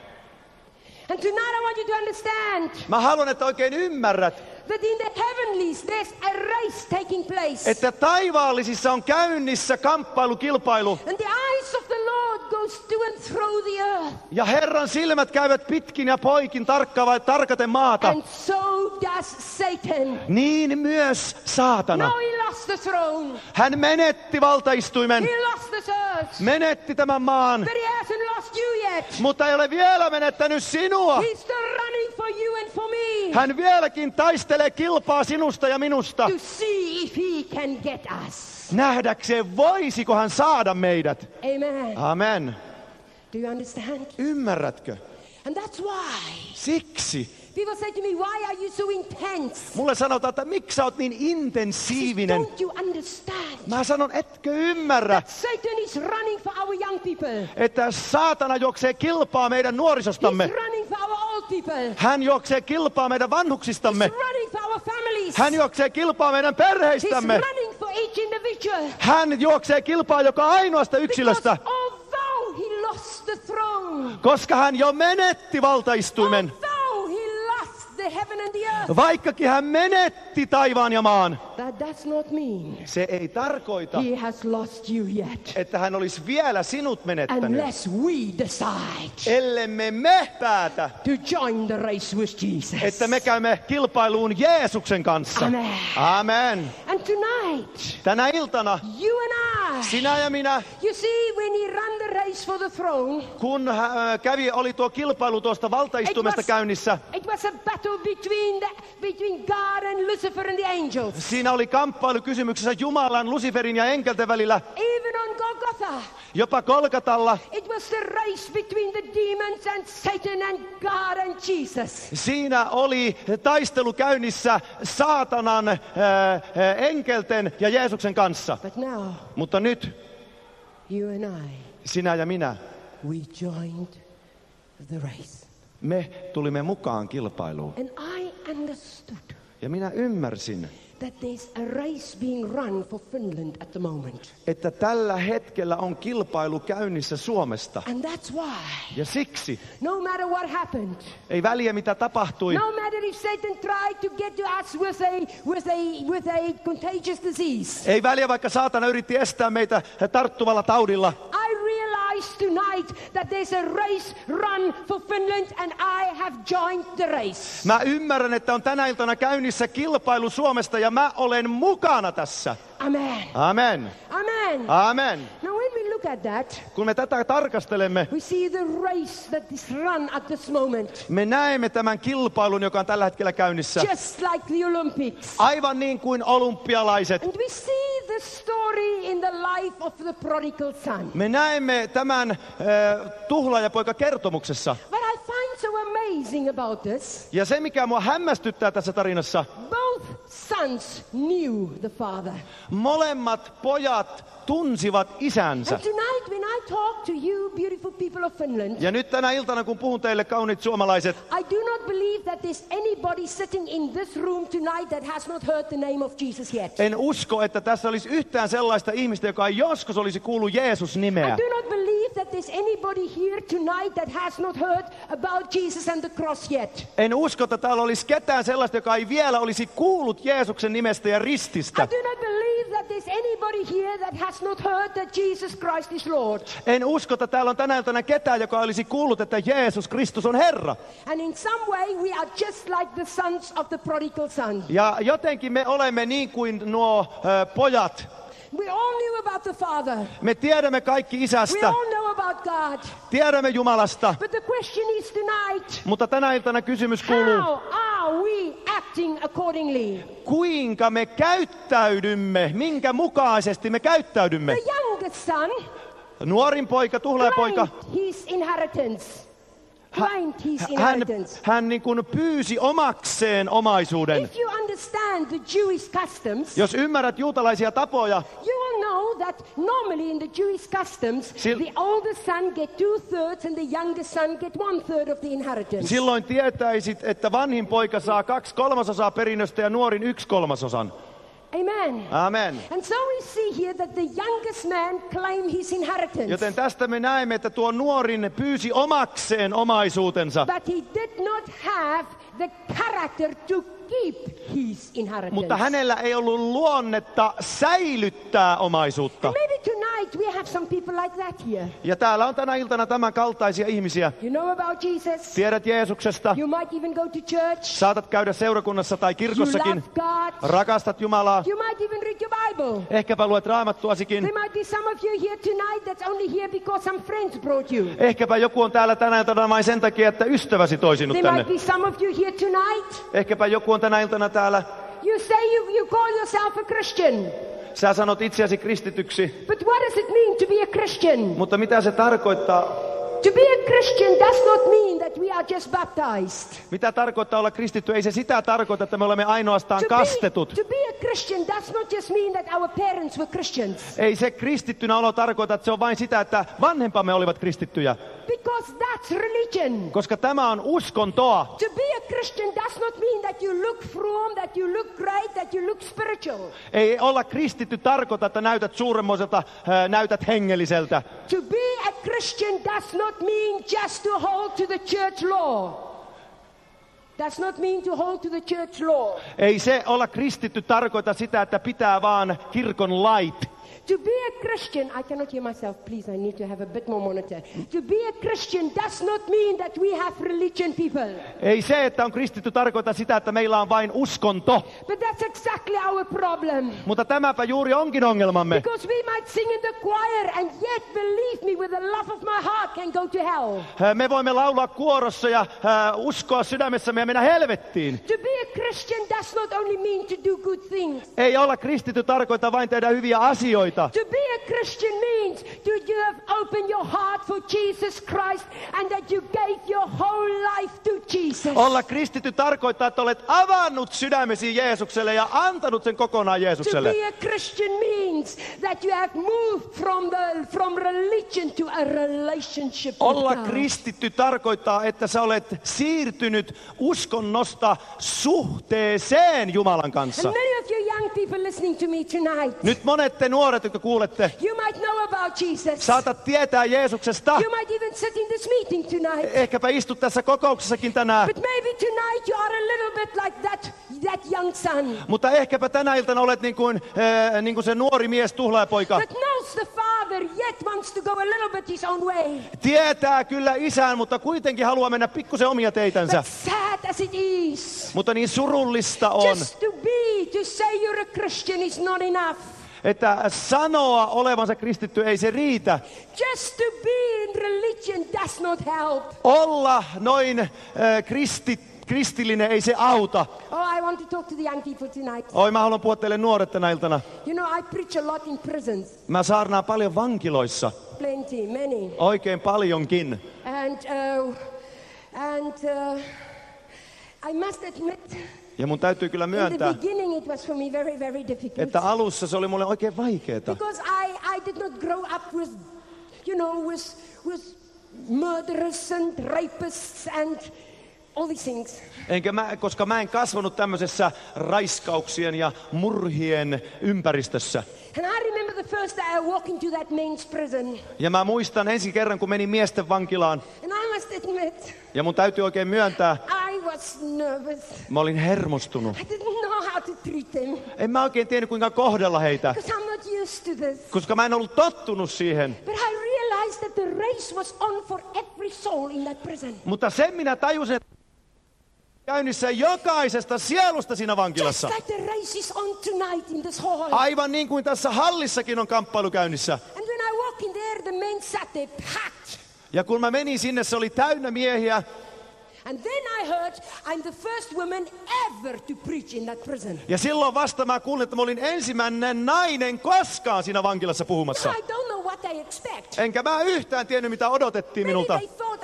And tonight I want you to understand Mä haluan, että oikein ymmärrät, that in the heavenlies there's a race taking place. että taivaallisissa on käynnissä kamppailu, kilpailu. And the eyes of the Lord goes to and through the earth. Ja Herran silmät käyvät pitkin ja poikin tarkkaavat tarkaten maata. And so does Satan. Niin myös saatana. No, he lost the throne. Hän menetti valtaistuimen. He lost the earth. Menetti tämän maan. But he hasn't lost you yet. Mutta ei ole vielä menettänyt sinua. He's still running for you and for me. Hän vieläkin taistelee kilpaa sinusta ja minusta. To see if he can get us. Nähdäkseen, voisiko hän saada meidät. Amen. Amen. Do you understand? Ymmärrätkö? And that's why Siksi. people say to me, why are you so intense? Mulle sanotaan, että miksi sä oot niin intensiivinen. Don't you understand? Mä sanon, etkö ymmärrä, Satan is running for our young people. että saatana juoksee kilpaa meidän nuorisostamme. He's running for our old people. Hän juoksee kilpaa meidän vanhuksistamme. He's running for our families. Hän juoksee kilpaa meidän He's perheistämme. running for each individual. Hän juoksee kilpaa joka ainoasta Because yksilöstä, although he lost the throne, koska hän jo menetti valtaistuimen. although he lost the heaven and the earth, Vaikkakin hän menetti taivaan ja maan, that does not mean se ei tarkoita, he has lost you yet. että hän olisi vielä sinut menettänyt, Unless we decide ellemme me päätä, to join the race with Jesus. että me käymme kilpailuun Jeesuksen kanssa. Amen. Amen. And tonight, Tänä iltana you and I, sinä ja minä, you see, when he ran the race for the throne, kun äh, kävi, oli tuo kilpailu tuosta valtaistumesta käynnissä, it was a battle between, the, between God and Lucifer and the angels. siinä oli kamppailu kysymyksessä Jumalan, Luciferin ja enkelten välillä. Even on Golgotha, Jopa Kolkatalla it was the race between the demons and Satan and God and Jesus. siinä oli taistelu käynnissä saatanan, äh, äh, enkelten ja Jeesuksen kanssa. But now, Mutta nyt you and I, sinä ja minä, we joined the race. me tulimme mukaan kilpailuun. And I understood Ja minä ymmärsin, that there's a race being run for Finland at the moment. että tällä hetkellä on kilpailu käynnissä Suomesta. And that's why, Ja siksi, no matter what happened, ei väliä mitä tapahtui, no matter if Satan tried to get to us with a, with a, with a contagious disease, ei väliä vaikka saatana yritti estää meitä tarttuvalla taudilla. I realize tonight that there's a race run for Finland and I have joined the race. Mä ymmärrän, että on tänä iltana käynnissä kilpailu Suomesta ja mä olen mukana tässä. Amen. Amen. Amen. Amen. Now when we look at that, Kun me tätä tarkastelemme, we see the race that is run at this moment. me näemme tämän kilpailun, joka on tällä hetkellä käynnissä. Just like the Olympics. Aivan niin kuin olympialaiset. And we see the story in the life of the prodigal son. Me näemme tämän äh, tuhlaajapoika kertomuksessa. What I find so amazing about this, Ja se, mikä mua hämmästyttää tässä tarinassa, both sons knew the father. molemmat pojat tunsivat isänsä. And tonight when I talk to you, beautiful people of Finland, Ja nyt tänä iltana, kun puhun teille kauniit suomalaiset, I do not believe that there's anybody sitting in this room tonight that has not heard the name of Jesus yet. en usko, että tässä olisi yhtään sellaista ihmistä, joka ei joskus olisi kuullut Jeesus-nimeä. I do not believe that there's anybody here tonight that has not heard about Jesus and the cross yet. En usko, että täällä olisi ketään sellaista, joka ei vielä olisi kuullut Jeesuksen nimestä ja rististä. I do not believe that there's anybody here that has not heard that Jesus Christ is Lord. En usko, että täällä on tänä iltana ketään, joka olisi kuullut, että Jeesus Kristus on Herra. And in some way we are just like the sons of the prodigal son. Ja jotenkin me olemme niin kuin nuo ö, pojat. We all knew about the Father. Me tiedämme kaikki We isästä, all know about God. tiedämme Jumalasta, But the question is tonight, mutta tänä iltana kysymys kuuluu, how are we acting accordingly? kuinka me käyttäydymme, minkä mukaisesti me käyttäydymme. The youngest son Nuorin poika, tuhlaajapoika, claimed his inheritance. Claimed his hän, inheritance. hän niin kuin pyysi omakseen omaisuuden. If you understand the Jewish customs, Jos ymmärrät juutalaisia tapoja, you will know that normally in the Jewish customs, Sil- the oldest son get two thirds and the youngest son get one third of the inheritance. Silloin tietäisit, että vanhin poika saa kaksi kolmasosaa perinnöstä ja nuorin yksi kolmasosan. Amen. Amen. And so we see here that the youngest man claimed his inheritance. Joten tästä me näemme, että tuo nuorin pyysi omakseen omaisuutensa. But he did not have the character to keep his inheritance. Mutta hänellä ei ollut luonnetta säilyttää omaisuutta. And maybe tonight we have some people like that here. Ja täällä on tänä iltana tämän kaltaisia ihmisiä. You know about Jesus. Tiedät Jeesuksesta. You might even go to church. Saatat käydä seurakunnassa tai You kirkossakin. love God. Rakastat Jumalaa. You might even read your Bible. Ehkäpä luet raamattuasikin. There might be some of you here tonight that's only here because some friends brought you. Ehkäpä joku on täällä tänä iltana vain sen takia, että ystäväsi toi sinut There tänne. might be some of you here tonight. Ehkäpä joku on tänä iltana täällä. You say you, you call yourself a Christian. Sä sanot itseäsi kristityksi. But what does it mean to be a Christian? Mutta mitä se tarkoittaa? To be a Christian does not mean that we are just baptized. Mitä tarkoittaa olla kristitty? Ei se sitä tarkoita, että me olemme ainoastaan To be, kastetut. to be a Christian does not just mean that our parents were Christians. Ei se kristittynä olo tarkoita, että se on vain sitä, että vanhempamme olivat kristittyjä. Because that's religion. Koska tämä on uskontoa. To be a Christian does not mean that you look from, that you look great, that you look spiritual. Ei olla kristitty tarkoita, että näytät suuremmoiselta, ää, näytät hengelliseltä. To be a Christian does not mean just to hold to the church law. Does not mean to hold to the church law. Ei se olla kristitty tarkoita sitä, että pitää vaan kirkon lait. To be a Christian, I cannot hear myself, please, I need to have a bit more monitor. To be a Christian does not mean that we have religion, people. Ei se, että on kristitty tarkoita sitä, että meillä on vain uskonto. But that's exactly our problem. Mutta tämäpä juuri onkin ongelmamme. Because we might sing in the choir and yet, believe me, with the love of my heart can go to hell. Ää, Me voimme laulaa kuorossa ja ää, uskoa sydämessämme ja mennä helvettiin. To be a Christian does not only mean to do good things. Ei olla kristitty tarkoita vain tehdä hyviä asioita. To be a Christian means to you have opened your heart for Jesus Christ and that you gave your whole life to Jesus. Olla kristitty tarkoittaa, että olet avannut sydämesi Jeesukselle ja antanut sen kokonaan To Jeesukselle. be a Christian means that you have moved from the from religion to a relationship with Olla God. kristitty tarkoittaa, että sä olet siirtynyt uskonnosta suhteeseen Jumalan kanssa. And many of you young people listening to me tonight, Nyt monet te nuoret, jotka kuulette, you might know about Jesus. saatat tietää Jeesuksesta. You might even sit in this meeting tonight. Ehkäpä istut tässä kokouksessakin tänään. But maybe tonight you are a little bit like that, that young son Mutta ehkäpä tänä iltana olet niin kuin, äh, niin kuin se nuori mies, tuhlaajapoika. that knows the Father yet wants to go a little bit his own way. Tietää kyllä isän, mutta kuitenkin haluaa mennä pikkusen omia teitänsä. But sad as it is, Mutta niin surullista on, just to be, to say you're a Christian is not enough. että sanoa olevansa kristitty ei se riitä. Just to be in religion does not help. Olla noin äh, kristit, kristillinen ei se auta. Oh, I want to talk to the young people tonight. Oi, mä haluan puhua teille nuoret tänä iltana. You know, I preach a lot in prisons. Mä saarnaan paljon vankiloissa. Plenty, many. Oikein paljonkin. And, uh, and uh, I must admit, Ja mun täytyy kyllä in the myöntää, beginning it was for me very, very difficult. että alussa se oli mulle oikein vaikeeta. Because I, I did not grow up with, you know, with, with murderers and rapists and all these things. Enkä mä, koska mä en kasvanut tämmöisessä raiskauksien ja murhien ympäristössä. And I remember the first day I walked into that men's prison. Ja mä muistan ensi kerran, kun menin miesten vankilaan. And I must admit, Ja mun täytyy oikein myöntää, I was nervous. mä olin hermostunut. I didn't know how to treat them. En mä oikein tiennyt, kuinka kohdella heitä, Because I'm not used to this. koska mä en ollut tottunut siihen. But I realized that the race was on for every soul in that prison. Mutta sen minä tajusin, että käynnissä jokaisesta sielusta siinä Just vankilassa. like the race is on tonight in this hall. Aivan niin kuin tässä hallissakin on kamppailu käynnissä. And when I walked in there, the men sat there packed. Ja kun mä menin sinne, se oli täynnä miehiä. And then I heard I'm the first woman ever to preach in that prison. Ja silloin vasta mä kuulin, että mä olin ensimmäinen nainen koskaan siinä vankilassa puhumassa. I don't know what they expect. Enkä mä yhtään tiennyt, mitä odotettiin Maybe minulta. they thought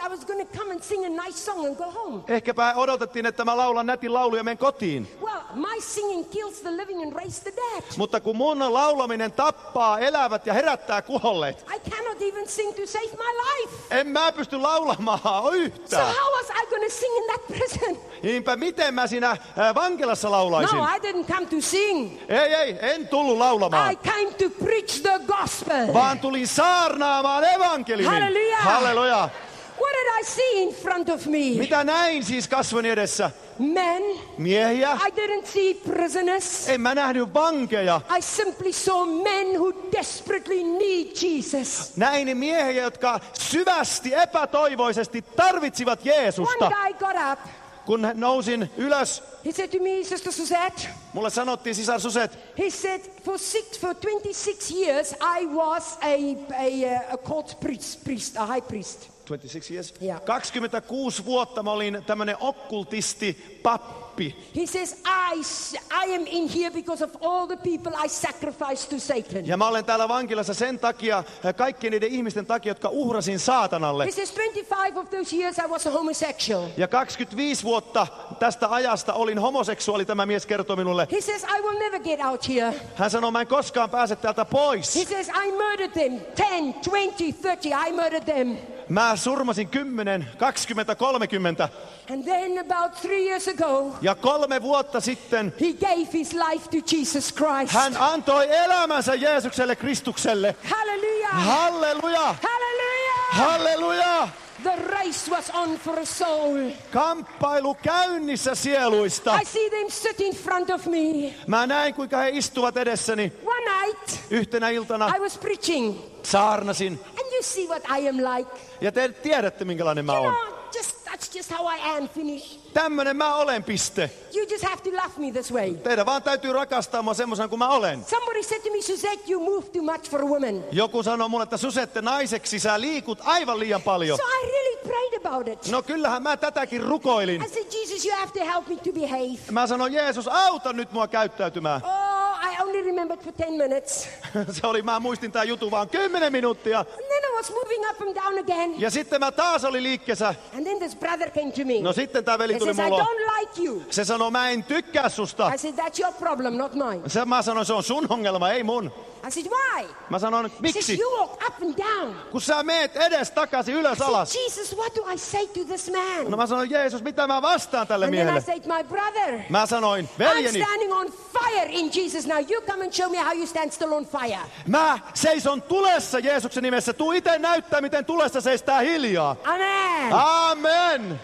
I was going to come and sing a nice song and go home. Ehkäpä odotettiin, että mä laulan nätin laulu ja menen kotiin. Well, my singing kills the living and raise the dead. Mutta kun mun laulaminen tappaa elävät ja herättää kuolleet, I cannot even sing to save my life. en mä pysty laulamaan So yhtään. how was I going to sing in that prison? Niinpä miten mä siinä ää, vankilassa laulaisin? No, I didn't come to sing. Ei, ei, en tullut laulamaan. I came to preach the gospel. Vaan tulin saarnaamaan evankeliumin. Halleluja. Halleluja. What did I see in front of me? Mitä näin siis kasvoni edessä? Men. Miehiä. I didn't see prisoners. En mä nähnyt vankeja. I simply saw men who desperately need Jesus. Näin miehiä, jotka syvästi epätoivoisesti tarvitsivat Jeesusta. One guy got up. Kun nousin ylös, He said to me, Sister Suzette, mulle sanottiin, sisar Suset, he said, for six, for twenty-six years I was a, a, a court priest, priest, a high priest. kaksikymmentäkuusi years. Yeah. kaksikymmentäkuusi vuotta mä olin tämmönen okkultisti, pappi. He says, I, I am in here because of all the people I sacrificed to Satan. Ja mä olen täällä vankilassa sen takia, kaikkien niiden ihmisten takia, jotka uhrasin saatanalle. He says, twenty-five of those years I was a homosexual. Ja kaksikymmentäviisi vuotta tästä ajasta olin homoseksuaali, tämä mies kertoi minulle. He says, I will never get out here. Hän sanoi, mä en koskaan pääse täältä pois. He says, I murdered them. ten, twenty, thirty, I murdered them. Mä surmasin kymmenen, kaksikymmentä, kolmekymmentä. And then about three years ago, Ja kolme vuotta sitten he gave his life to Jesus Christ. hän antoi elämänsä Jeesukselle Kristukselle. Hallelujah. Halleluja! Hallelujah. Halleluja! The race was on for a soul. Kamppailu käynnissä sieluista. I see them sit in front of me. Mä näin, kuinka he istuvat edessäni. One night, Yhtenä iltana I was preaching. saarnasin. And you see what I am like. Ja te tiedätte, minkälainen mä You oon. know, just that's just how I am, finish. Tämmönen mä olen, piste. You just have to love me this way. Teidän vaan täytyy rakastaa mua semmoisen kuin mä olen. Somebody said to me, Suzette, you move too much for a woman. Joku sanoi mulle, että Susette, naiseksi sä liikut aivan liian paljon. So I really prayed about it. No kyllähän mä tätäkin rukoilin. I said, Jesus, you have to help me to behave. Mä sanoin, Jeesus, auta nyt mua käyttäytymään. Oh, I only remembered for ten minutes. Se oli, mä muistin tää jutun vaan kymmenen minuuttia. And then I was moving up and down again. Ja sitten mä taas oli liikkeessä. And then this brother came to me. No sitten tää veli He tuli says, I mulle. don't like you. Se sanoi, mä en tykkää susta. I said, that's your problem, not mine. Se, mä sanoin, se on sun ongelma, ei mun. I said, why? Mä sanoin, He says, miksi? you walk up and down. Kun sä meet edes takaisin ylös I alas. said, Jesus, what do I say to this man? No mä sanoin, Jeesus, mitä mä vastaan tälle And then I miehelle? said, my brother, Mä sanoin, I'm veljeni, standing on fire in Jesus now. You come and show me how you stand still on fire. mä seison tulessa Jeesuksen nimessä. Tuu itse näyttää, miten tulessa seistää hiljaa. Amen. Amen.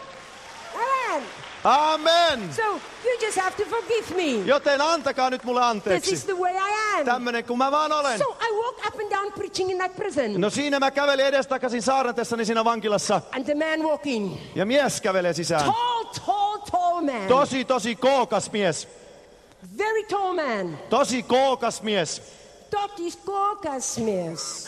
Amen. Amen. So you just have to forgive me. Joten antakaa nyt mulle This anteeksi. is the way I am. Tämmönen kuin mä vaan olen. So I walk up and down preaching in that prison. No siinä mä kävelin edestakaisin saarnatessani siinä vankilassa. And the man walking. Ja mies kävelee sisään. Tall, tall, tall man. Tosi, tosi kookas mies. Very tall man. Tosi kookas mies. Totis kookas mies.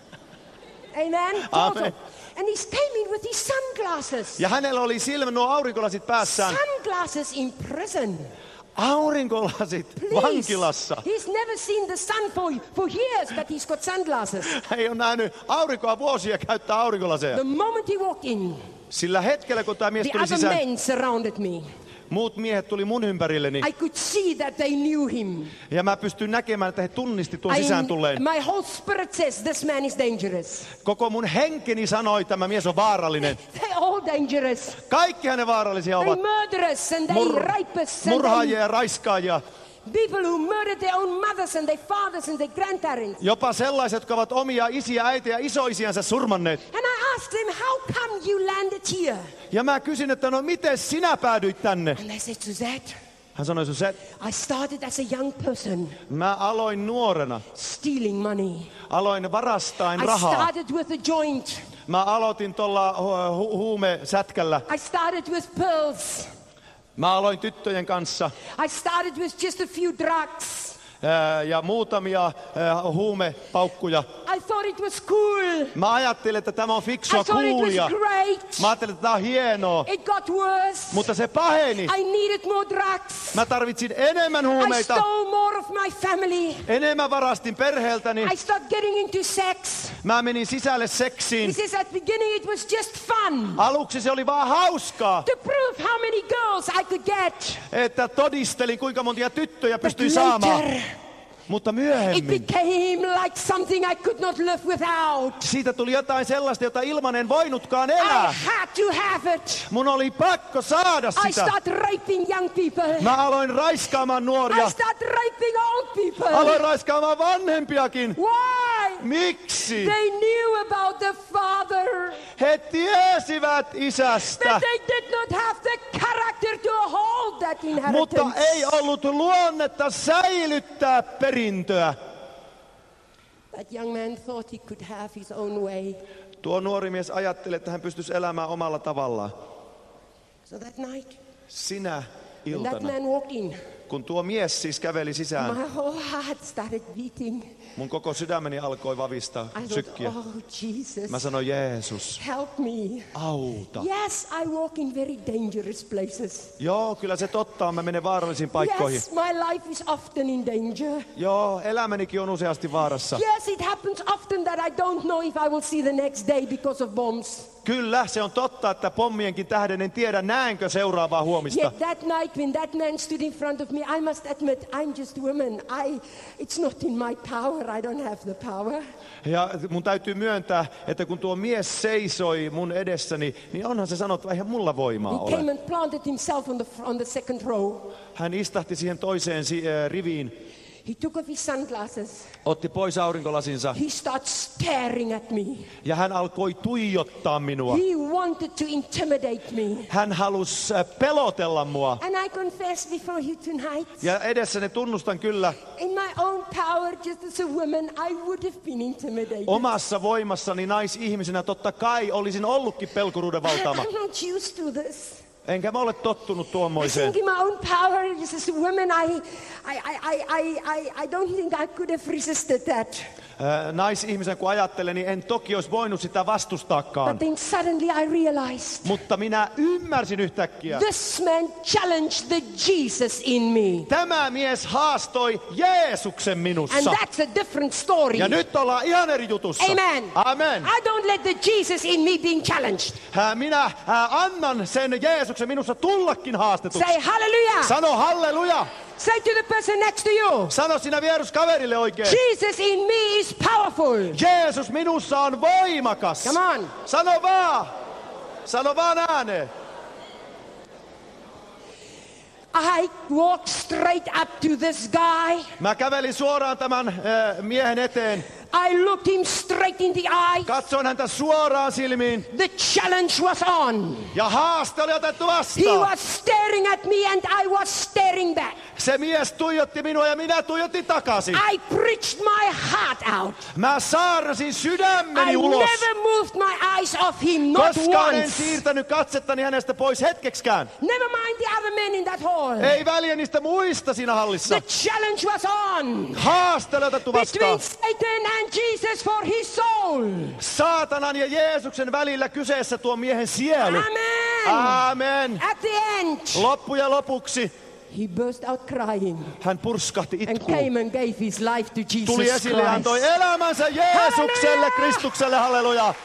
Amen. Amen. And he came in with his sunglasses. Ja hänellä oli silmä nuo aurinkolasit päässään. Sunglasses in prison. Aurinkolasit Please. vankilassa. He's never seen the sun for, for years, but he's got sunglasses. Hän ei ole nähnyt aurinkoa vuosia käyttää aurinkolaseja. The moment he walked in, Sillä hetkellä, kun tämä mies the tuli other sisään, men surrounded me. muut miehet tuli mun ympärilleni. I could see that they knew him. Ja mä pystyn näkemään, että he tunnisti tuon I- sisään tulleen. my whole spirit says this man is dangerous. Koko mun henkeni sanoi, että tämä mies on vaarallinen. They're all dangerous. Kaikki hänen vaarallisia They ovat. murderers and they Mur- rapists and murhaajia ja raiskaajia. they, people who murdered their own mothers and their fathers and their grandparents. Jopa sellaiset, jotka ovat omia isiä, äitejä ja isoisiänsä surmanneet. And I asked them, how come you landed here? Ja mä kysyin, että no miten sinä päädyit tänne? And they said, Suzette, Hän sanoi, että I started as a young person mä aloin nuorena. stealing money. Aloin varastain I rahaa. started with a joint. Mä aloitin tuolla hu- huumesätkällä. I started with pills. Mä aloin tyttöjen kanssa. I started with just a few drugs. ää, ja muutamia ää, huumepaukkuja. I thought it was cool. Mä ajattelin, että tämä on fiksua I thought it coolia. was great. Mä ajattelin, että tämä on hienoa. It got worse. Mutta se paheni. I needed more drugs. Mä tarvitsin enemmän I huumeita. stole more of my family. Enemmän varastin perheeltäni. I started getting into sex. Mä menin sisälle seksiin. He says at the beginning it was just fun. Aluksi se oli vaan hauskaa, To prove how many girls I could get. että todistelin, kuinka montia tyttöjä But pystyi saamaan. later, Mutta it myöhemmin became like something I could not live without. siitä tuli jotain sellaista, jota ilman en voinutkaan I elää. had to have it. Mun oli pakko saada I sitä. started raping young people. Mä aloin raiskaamaan nuoria. I started raping old people. Aloin raiskaamaan vanhempiakin. Why? Miksi? They knew about the Father, He tiesivät isästä, but they did not have the character to hold that mutta inheritance. ei ollut luonnetta säilyttää perintöä. That young man thought he could have his own way. Tuo nuori mies ajatteli, että hän pystyisi elämään omalla tavallaan. So that night, Sinä when that iltana, man walked in, kun tuo mies siis käveli sisään, my whole heart started beating. mun koko sydämeni alkoi vavistaa, I thought, sykkiä. oh Jesus, Mä sanoin, Jeesus, help me. auta. Yes, I walk in very dangerous places. Joo, kyllä se totta on, mä menen vaarallisiin paikkoihin. Yes, my life is often in danger. Joo, elämänikin on useasti vaarassa. Yes, it happens often that I don't know if I will see the next day because of bombs. Kyllä, se on totta, että pommienkin tähden en tiedä, näenkö seuraavaa huomista. Yet that night when that man stood in front of me, I must admit, I'm just a woman. I, it's not in my power. I don't have the power. Ja mun täytyy myöntää, että kun tuo mies seisoi mun edessäni, niin onhan se sanottu, eihän mulla voimaa He came ole. and planted himself on the, on the second row. Hän istahti siihen toiseen si- äh, riviin, He took off his sunglasses. otti pois aurinkolasinsa He started staring at me. ja hän alkoi tuijottaa minua. He wanted to intimidate me. Hän halusi äh, pelotella mua. And I confess before you tonight, Ja edessäni tunnustan kyllä, in my own power, just as a woman, I would have been intimidated. omassa voimassani naisihmisenä totta kai olisin ollutkin pelkuruuden valtaama. I'm not used to this. Enkä mä ole tottunut I tuommoiseen. think in my own power, just as a woman, I, I, I, I, I, I don't think I could have resisted that. Äh, naisihmisen kun ajattelen, niin en toki olisi voinut sitä vastustaakaan. But then suddenly I realized Mutta minä ymmärsin yhtäkkiä. this man challenged the Jesus in me. Tämä mies haastoi Jeesuksen And minussa. that's a different story. Ja nyt ollaan ihan eri jutussa. Amen. Amen. I don't let the Jesus in me being challenged. Äh, Minä äh, annan sen Jeesuksen minussa tullakin haastetuksi. Say hallelujah. Sano halleluja. Say to the person next to you, Sano sinä vieruskaverille oikein. Jesus in me is powerful. Jeesus minussa on voimakas. Come on. Sano vaan. Sano vaan ääneen. I walked straight up to this guy. Mä kävelin suoraan tämän äh, miehen eteen. I looked him straight in the eye. Katsoin häntä suoraan silmiin. The challenge was on. Ja haaste oli otettu He vastaan. was staring at me and I was staring back. Se mies tuijotti minua ja minä tuijotin takaisin. I preached my heart out. Mä saarnasin sydämeni I ulos. never moved my eyes off him, not Koskaan en once. siirtänyt katsettani hänestä pois hetkeksikään. Never mind the other men in that hall. Ei väliä niistä muista siinä hallissa. The challenge was on. Haaste oli otettu Between vastaan. Satan and Jesus for his soul. Saatanan ja Jeesuksen välillä kyseessä tuo miehen sielu. Amen. Amen. At the end, Loppu ja lopuksi he burst out crying hän purskahti and itkuun. came and gave his life to Jesus Tuli esille ja Christ. antoi elämänsä Jeesukselle, Halleluja! Kristukselle, halleluja.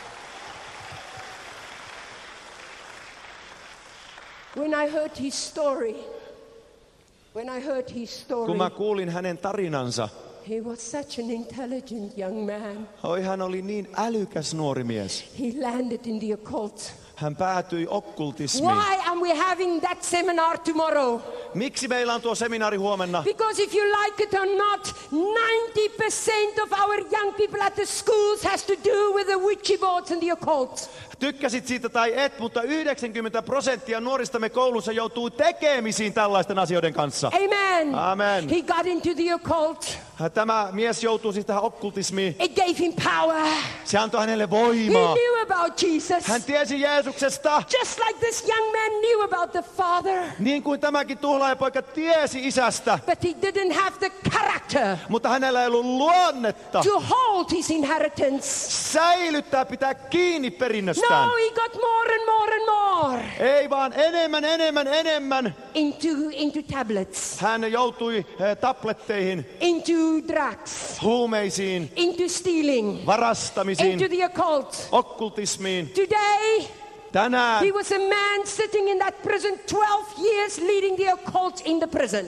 When I heard his story, when I heard his story, Kun mä kuulin hänen tarinansa, he was such an intelligent young man. oi hän oli niin älykäs nuori mies. He landed in the occult. Hän päätyi okkultismiin. Why are we having that seminar tomorrow? Miksi meillä on tuo seminaari huomenna? Because if you like it or not, ninety percent of our young people at the schools has to do with the witchy boards and the occult. Tykkäsit siitä tai et, mutta yhdeksänkymmentä prosenttia nuoristamme koulussa joutuu tekemisiin tällaisten asioiden kanssa. Amen. Amen. He got into the occult. Tämä mies joutuu siis tähän okkultismiin. It gave him power. Se antoi hänelle He voimaa. knew about Jesus. Hän tiesi Jeesuksesta. Just like this young man knew about the Father. Niin kuin tämäkin tuhlaajapoika tiesi isästä. But he didn't have the character Mutta hänellä ei ollut luonnetta to hold his inheritance. säilyttää, pitää kiinni perinnöstään. No, he got more and more and more Ei vaan enemmän, enemmän, enemmän. into, into tablets, Hän joutui eh, tabletteihin, into drugs, huumeisiin, into stealing, varastamisiin, into the occult. okkultismiin. Today, Tänään he was a man sitting in that prison twelve years leading the occult in the prison.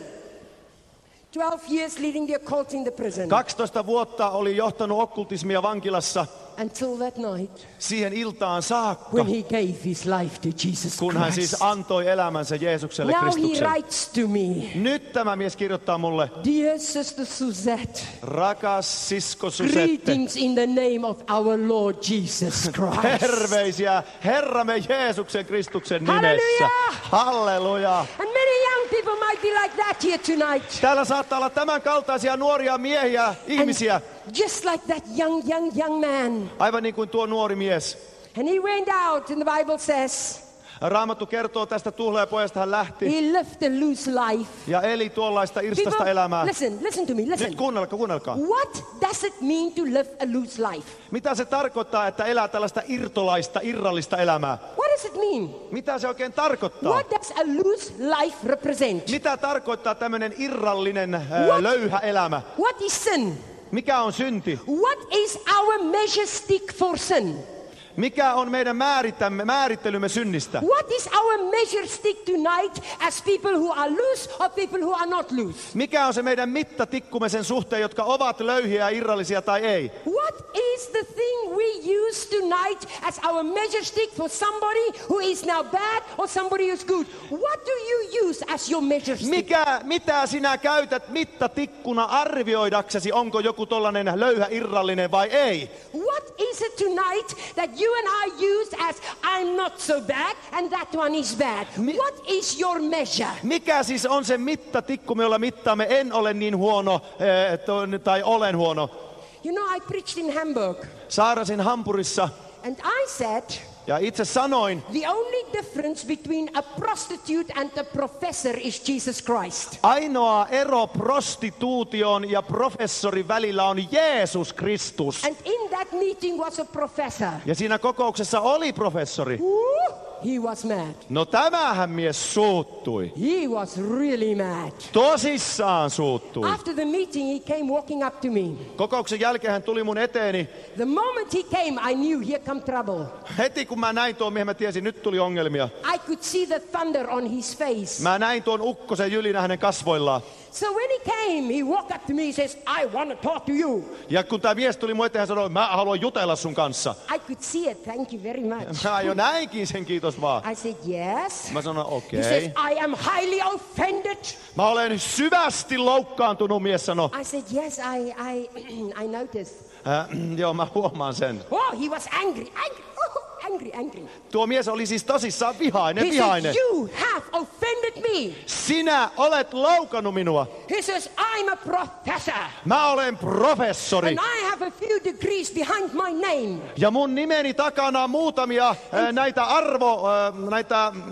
twelve years leading the occult in the prison. kaksitoista vuotta oli johtanut okkultismia vankilassa Until that night siihen iltaan saakka, when he gave his life to Jesus kun hän Christ. siis antoi elämänsä Jeesukselle Now he Kristuksen. writes to me, Nyt tämä mies kirjoittaa mulle, dear Sister Suzette, rakas sisko Susette, greetings in the name of our Lord Jesus Christ. terveisiä Herramme Jeesuksen Kristuksen nimessä. Hallelujah! Halleluja! And many young people might be like that here tonight. Täällä saattaa olla tämän kaltaisia nuoria miehiä, ihmisiä, Just like that young, young, young man. aivan niin kuin tuo nuori mies. And he went out, and the Bible says, Raamattu kertoo tästä tuhlaajapojasta, hän lähti he lived a loose life. ja eli tuollaista irstasta People, elämää. listen, listen to me, listen. Nyt kuunnelkaa, kuunnelkaa. What does it mean to live a loose life? Mitä se tarkoittaa, että elää tällaista irtolaista, irrallista elämää? What does it mean? Mitä se oikein tarkoittaa? What does a loose life represent? Mitä tarkoittaa tämmöinen irrallinen, ää, What? löyhä elämä? What is sin? Mikä on synti? What is our measure stick for sin? Mikä on meidän määrittämme, määrittelymme synnistä? What is our measure stick tonight as people who are loose or people who are not loose? Mikä on se meidän mittatikkumme sen suhteen, jotka ovat löyhiä, irrallisia tai ei? What is the thing we use tonight as our measure stick for somebody who is now bad or somebody who's good? What do you use as your measure stick? Mikä, mitä sinä käytät mittatikkuna arvioidaksesi, onko joku tollainen löyhä, irrallinen vai ei? What is it tonight that you and I use as I'm not so bad and that one is bad? Mi- What is your measure? Mikä siis on se mittatikku, jolla mittaamme en ole niin huono eh, to, tai olen huono? You know, I preached in Hamburg Saarasin Hampurissa and I said, ja itse sanoin, the only difference between a prostitute and a professor is Jesus Christ. ainoa ero prostituution ja professorin välillä on Jeesus Kristus. And in that meeting was a professor. Ja siinä kokouksessa oli professori. Woo! He was mad. No tämähän mies suuttui. He was really mad. Tosissaan suuttui. After the meeting, he came walking up to me. Kokouksen jälkeen hän tuli mun eteeni. The moment he came, I knew here come trouble. Heti kun mä näin tuon miehen, mä tiesin, nyt tuli ongelmia. I could see the thunder on his face. Mä näin tuon ukkosen jylinä hänen kasvoillaan. So when he came, he walked up to me and says, I want to talk to you. Ja kun tämä mies tuli mun eteen, hän sanoi, mä haluan jutella sun kanssa. I could see it, thank you very much. Mä jo näinkin sen, kiitos vaan. I said, yes. Mä sanoin, okei. He says, Okay. I am highly offended. Mä olen syvästi loukkaantunut, mies sanoi. I said, yes, I, I, I noticed. Äh, joo, mä huomaan sen. Oh, he was angry, angry, oh, angry, angry. Tuo mies oli siis tosissaan vihainen, He vihainen. said, you have offended me. Sinä olet loukannut minua. He says, I'm a professor. Mä olen professori. And I have a few degrees behind my name. Ja mun nimeni takana on muutamia äh, näitä arvo, äh, näitä äh,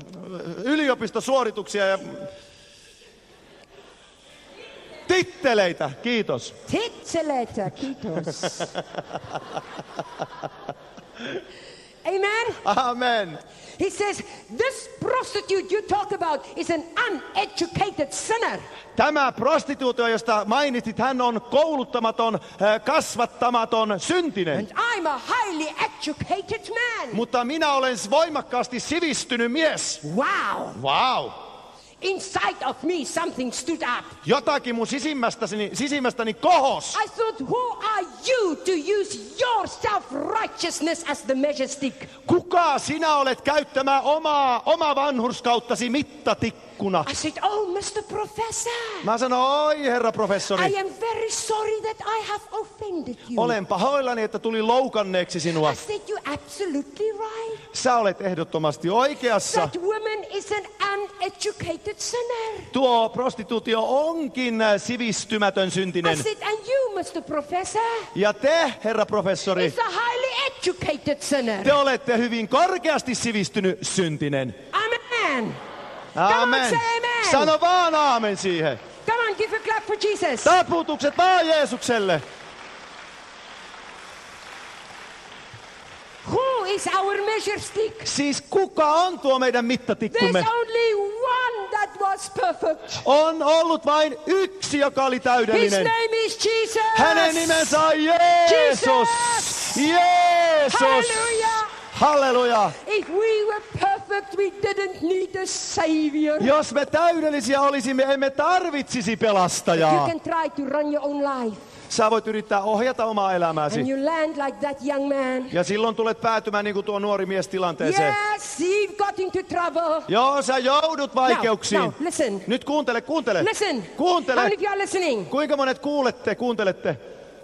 yliopistosuorituksia ja titteleitä. Kiitos. Titteleitä, kiitos. Amen. Amen. He says, this prostitute you talk about is an uneducated sinner. Tämä prostituutio, josta mainitsit, hän on kouluttamaton, äh, kasvattamaton, syntinen. And I'm a highly educated man. Mutta minä olen voimakkaasti sivistynyt mies. Wow. Wow. Inside of me something stood up. Jotakin mun sisimmästäni, sisimmästäni kohos. I thought, who are you to use your self-righteousness as the measure stick? Kuka sinä olet käyttämään omaa, oma vanhurskauttasi mittatikkuna? I said, oh, Mister Professor. Mä sanoin, oi herra professori, I am very sorry that I have offended you. olen pahoillani, että tuli loukanneeksi sinua. I said, you're absolutely right. Sä olet ehdottomasti oikeassa. That woman is an educated sinner. Tuo prostituutio onkin sivistymätön I syntinen. said, and you, Mister Professor, Ja te, herra professori, is a highly educated sinner. te olette hyvin korkeasti sivistynyt syntinen. Amen. Come on, Amen. say amen. Sano vaan aamen siihen. Come on, give a clap for Jesus. Taputukset vaan Jeesukselle. Who is our measure stick? Siis kuka on tuo meidän mittatikkumme? There's only one that was perfect. On ollut vain yksi, joka oli His täydellinen. name is Jesus. Hänen nimensä on Jeesus. Jeesus. Hallelujah. Halleluja. If we were perfect, we didn't need a savior. Jos me täydellisiä olisimme, emme tarvitsisi You pelastajaa. can try to run your own life. Sä voit yrittää ohjata omaa And elämääsi. you land like that young man. Ja silloin tulet päätymään niin kuin tuo nuori mies tilanteeseen. Yes, he got into trouble. Joo, sä joudut vaikeuksiin. Now, now, listen. Nyt kuuntele, kuuntele. Listen. How Kuuntele. many of you are listening? Kuinka monet kuulette, kuuntelette?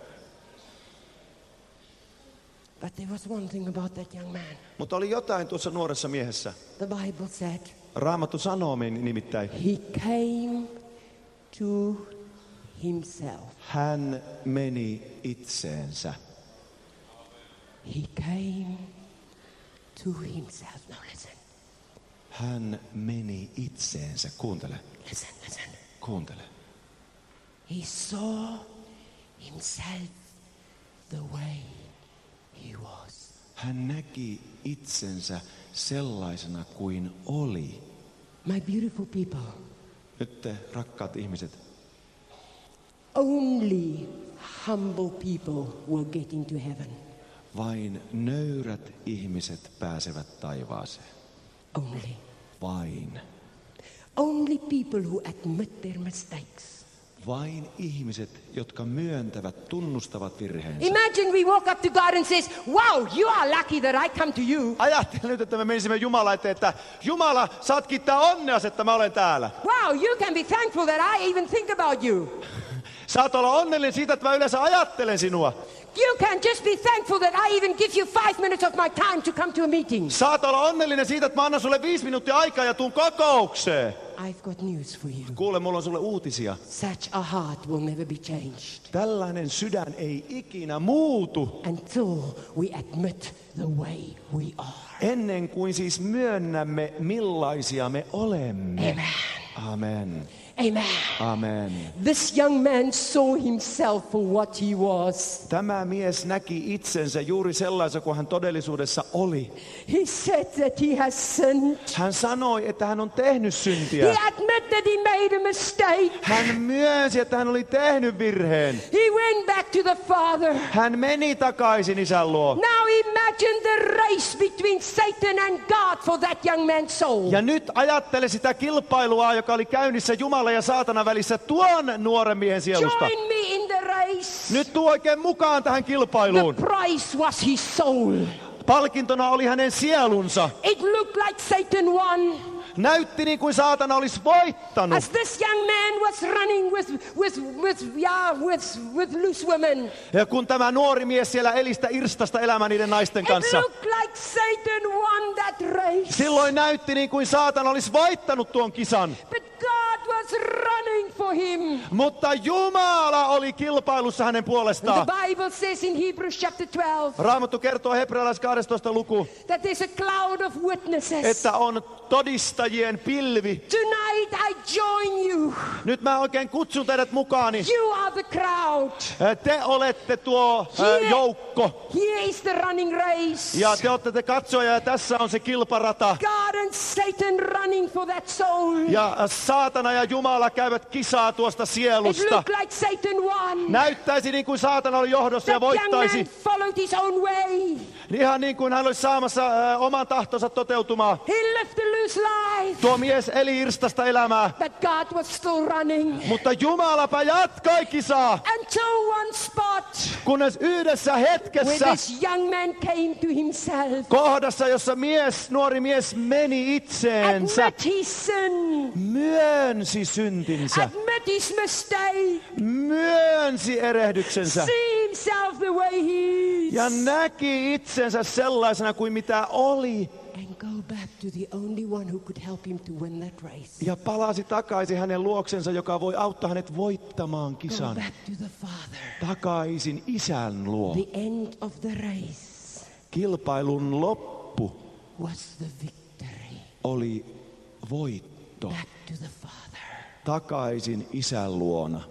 But there was one thing about that young man. Mutta oli jotain tuossa nuoressa miehessä. The Bible said Raamattu sanoo meille nimittäin. he came to himself. Hän meni itseensä. He came to himself. Now listen, Hän meni itseensä. Kuuntele, listen, listen. kuuntele. He saw himself the way he was. Hän näki itsensä sellaisena kuin oli. My beautiful people, Nyt te, rakkaat ihmiset, only humble people will get into heaven. vain nöyrät ihmiset pääsevät taivaaseen. Only. Vain. Only people who admit their mistakes. Vain ihmiset, jotka myöntävät, tunnustavat virheensä. Imagine we walk up to God and says, wow, you are lucky that I come to you. Ajattele nyt, että me menisimme Jumalaan eteen, että Jumala, saat kiittää onneas, että mä olen täällä. Wow, you can be thankful that I even think about you. Saat olla onnellinen siitä, että mä yleensä ajattelen sinua. You can just be thankful that I even give you five minutes of my time to come to a meeting. Saat olla onnellinen siitä, että mä annan sulle viisi minuuttia aikaa ja tuun kokoukseen. I've got news for you. Kuule, mulla on sulle uutisia. Such a heart will never be changed Tällainen sydän ei ikinä muutu until we admit the way we are. ennen kuin siis myönnämme, millaisia me olemme. Amen. Amen. Amen. Amen. This young man saw himself for what he was. Tämä mies näki itsensä juuri sellaisena kuin hän todellisuudessa oli. He said that he has sinned. Hän sanoi, että hän on tehnyt syntiä. He admitted that he made a mistake. Hän myönsi, että hän oli tehnyt virheen. He went back to the Father. Hän meni takaisin isän luo. Now imagine the race between Satan and God for that young man's soul. Ja nyt ajattele sitä kilpailua, joka oli käynnissä Jumala ja saatana välissä tuon nuoren miehen sielusta. Join me in the race. Nyt tuu oikein mukaan tähän kilpailuun. The prize was his soul. Palkintona oli hänen sielunsa. It looked like Satan won. Näytti niin kuin saatana olisi voittanut. As this young man was running with, with, with, yeah, with, with loose women. Ja kun tämä nuori mies siellä elistä irstasta elämään niiden naisten It kanssa. looked like Satan won that race. Silloin näytti niin kuin saatana olisi voittanut tuon kisan. But God was running for him. Mutta Jumala oli kilpailussa hänen And puolestaan. the Bible says in Hebrews chapter twelve Raamattu kertoo hebrealais kahdestoista luku, that there's a cloud of witnesses. että on todistajien pilvi. Tonight I join you. Nyt mä oikein kutsun teidät mukaani. You are the crowd. Te olette tuo ää, joukko. Here is the running race. Ja te olette te katsoja ja tässä on se kilparata. God and Satan running for that soul. Ja saatana ja Jumala käyvät kisaa tuosta It sielusta. looked like Satan won. Näyttäisi niin kuin saatana oli johdossa ja That young man voittaisi. followed his own way. Ihan niin kuin hän olisi saamassa ää, oman tahtonsa toteutumaan. He lived a loose life. Tuo mies eli irstasta elämää. But God was still running. Mutta Jumalapa jatkoi kisaa. Until one spot Kunnes yhdessä where hetkessä, this young man came to himself. kohdassa, jossa mies, nuori mies meni itseensä, Admit his sin. myönsi syntinsä, Admit his mistake. myönsi erehdyksensä See himself the way he is. ja näki itsensä sellaisena kuin mitä oli. And go back to the only one who could help him to win that race. Ja palasi takaisin hänen luoksensa, joka voi auttaa hänet voittamaan Go kisan. back to the Father. Takaisin isän luo. The end of the race Kilpailun loppu was the victory. oli voitto. Back to the Father. Takaisin isän luona.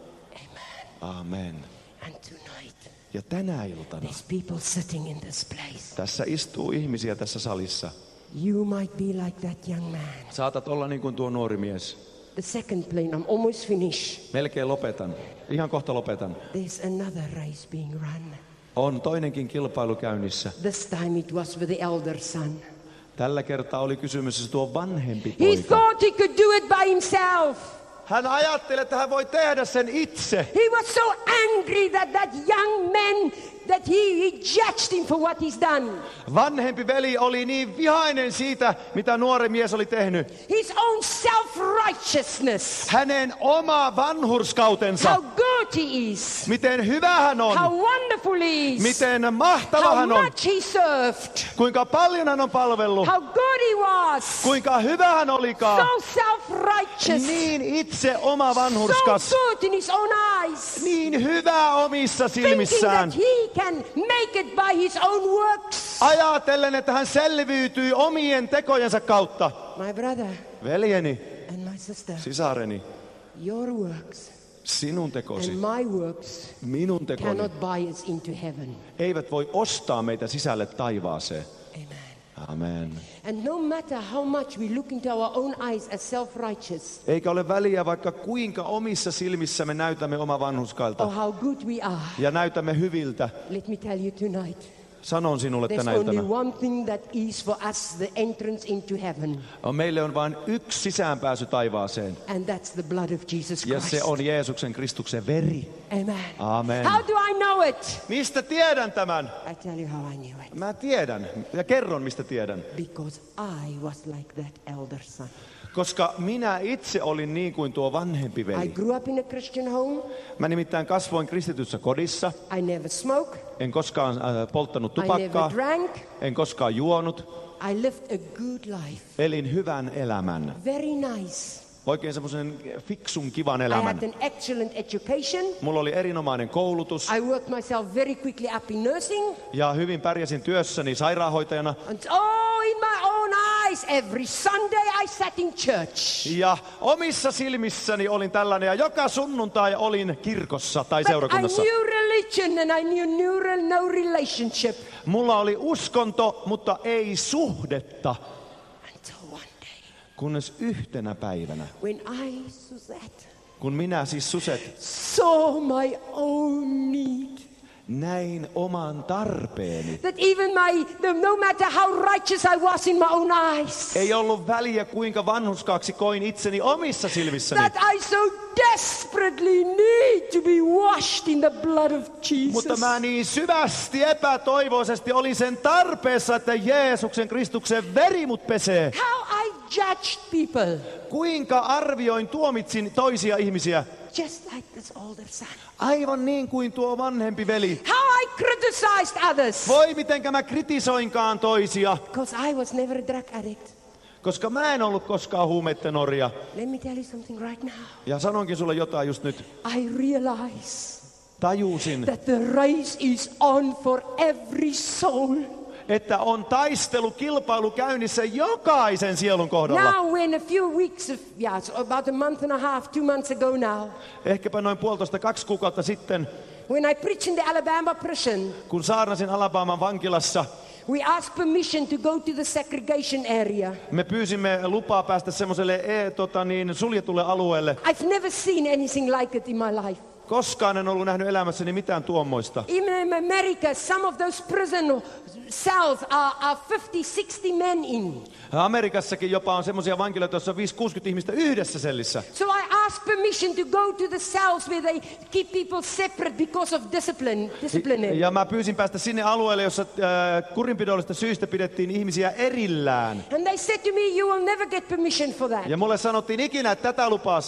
Amen. Amen. And tonight, Ja tänä iltana there's people sitting in this place. tässä istuu ihmisiä tässä salissa. You might be like that young man. Saatat olla niin kuin tuo nuori mies. The second plane, I'm almost finished. Melkein lopetan. Ihan kohta lopetan. There's another race being run. On toinenkin kilpailu käynnissä. This time it was with the elder son. Tällä kertaa oli kysymys tuo vanhempi He poika. thought he could do it by himself. Hän ajatteli, että hän voi tehdä sen itse. He was so angry that that young man, that he, he judged him for what he's done. Vanhempi veli oli niin vihainen siitä, mitä nuori mies oli tehnyt. His own self-righteousness. Hänen oma vanhurskautensa. How good he is. Miten hyvä hän on. How wonderful he is. Miten mahtava How hän on. much he served. Kuinka paljon hän on palvellut. How good he was. Kuinka hyvä hän olikaan. So self-righteous. Niin itse oma So vanhurskas. good in his own eyes. Niin hyvä omissa Thinking silmissään. that he can make it by his own works. Ajatellen, että hän selviytyi omien tekojensa kautta. My brother Veljeni, and my sister, sisareni, your works sinun tekosi, and my works minun tekoni cannot buy us into heaven. eivät voi ostaa meitä sisälle taivaaseen. Amen. Amen. And no matter how much we look into our own eyes as self-righteous, Eikä ole väliä, vaikka kuinka omissa silmissämme näytämme oma vanhuskailta or how good we are, ja näytämme hyviltä. let me tell you tonight, Sanon sinulle there's tänä only iltana. one thing that is for us the entrance into heaven, On, meille on vain yksi sisäänpääsy taivaaseen. and that's the blood of Jesus Ja Christ. se on Jeesuksen Kristuksen veri. Amen. Amen. How do I know it? Mistä tiedän tämän? I tell you how I knew it. Mä tiedän ja kerron mistä tiedän. Because I was like that elder son. Koska minä itse olin niin kuin tuo vanhempi I veli. grew up in a Christian home. Mä nimittäin kasvoin kristityssä kodissa. I never smoked. En koskaan äh, polttanut I never tupakkaa. drank. En koskaan juonut. I lived a good life. Elin hyvän elämän. Very nice. Oikein semmoisen fiksun, kivan I elämän. had an excellent education. Mulla oli erinomainen koulutus. I worked myself very quickly up in nursing. Ja hyvin pärjäsin työssäni sairaanhoitajana. And oh, in my own eyes, every Sunday I sat in church. Ja omissa silmissäni olin tällainen. Ja joka sunnuntai olin kirkossa tai But I seurakunnassa. knew religion and I knew new, no relationship. Mulla oli uskonto, mutta ei suhdetta. Until one day, Kunnes yhtenä päivänä, when I, Suzette, kun minä siis Suset saw my own need. näin oman tarpeeni. That even my, no matter how righteous I was in my own eyes, Ei ollut väliä, kuinka vanhuskaaksi koin itseni omissa silmissäni. that I so desperately need to be washed in the blood of Jesus. Mutta mä niin syvästi epätoivoisesti olin sen tarpeessa, että Jeesuksen Kristuksen veri mut pesee. How I judged people, Kuinka arvioin, tuomitsin toisia ihmisiä. just like this older son. Aivan niin kuin tuo vanhempi veli. How I criticized others. Voi mitenkä mä kritisoinkaan toisia, Because I was never a drug addict. koska mä en ollut koskaan huumeitten orja. Let me tell you something right now. Ja sanonkin sulle jotain just nyt. I realize Tajusin, that the race is on for every soul. että on taistelu, kilpailu käynnissä jokaisen sielun kohdalla. Now, when a few weeks, of, yeah, it's about a month and a half, two months ago now, Ehkäpä noin puolitoista, kaksi kuukautta sitten, when I preached in the Alabama prison, kun saarnasin Alabaman vankilassa, we asked permission to go to the segregation area. me pyysimme lupaa päästä semmoiselle e, tota niin, suljetulle alueelle. I've never seen anything like it in my life. Koskaan en ollut nähnyt elämässäni mitään tuommoista. Even in America, some of those prison cells are, are fifty, sixty men in. Amerikassakin jopa on semmoisia vankiloita, joissa on viisi kuusikymmentä ihmistä yhdessä sellissä. So I asked permission to go to the cells where they keep people separate because of discipline, disciplinary. Ja mä pyysin päästä sinne alueelle, jossa äh, kurinpidollisista syistä pidettiin ihmisiä erillään. And they said to me, you will never get permission for that. Ja mulle sanottiin ikinä, että tätä lupaa saa.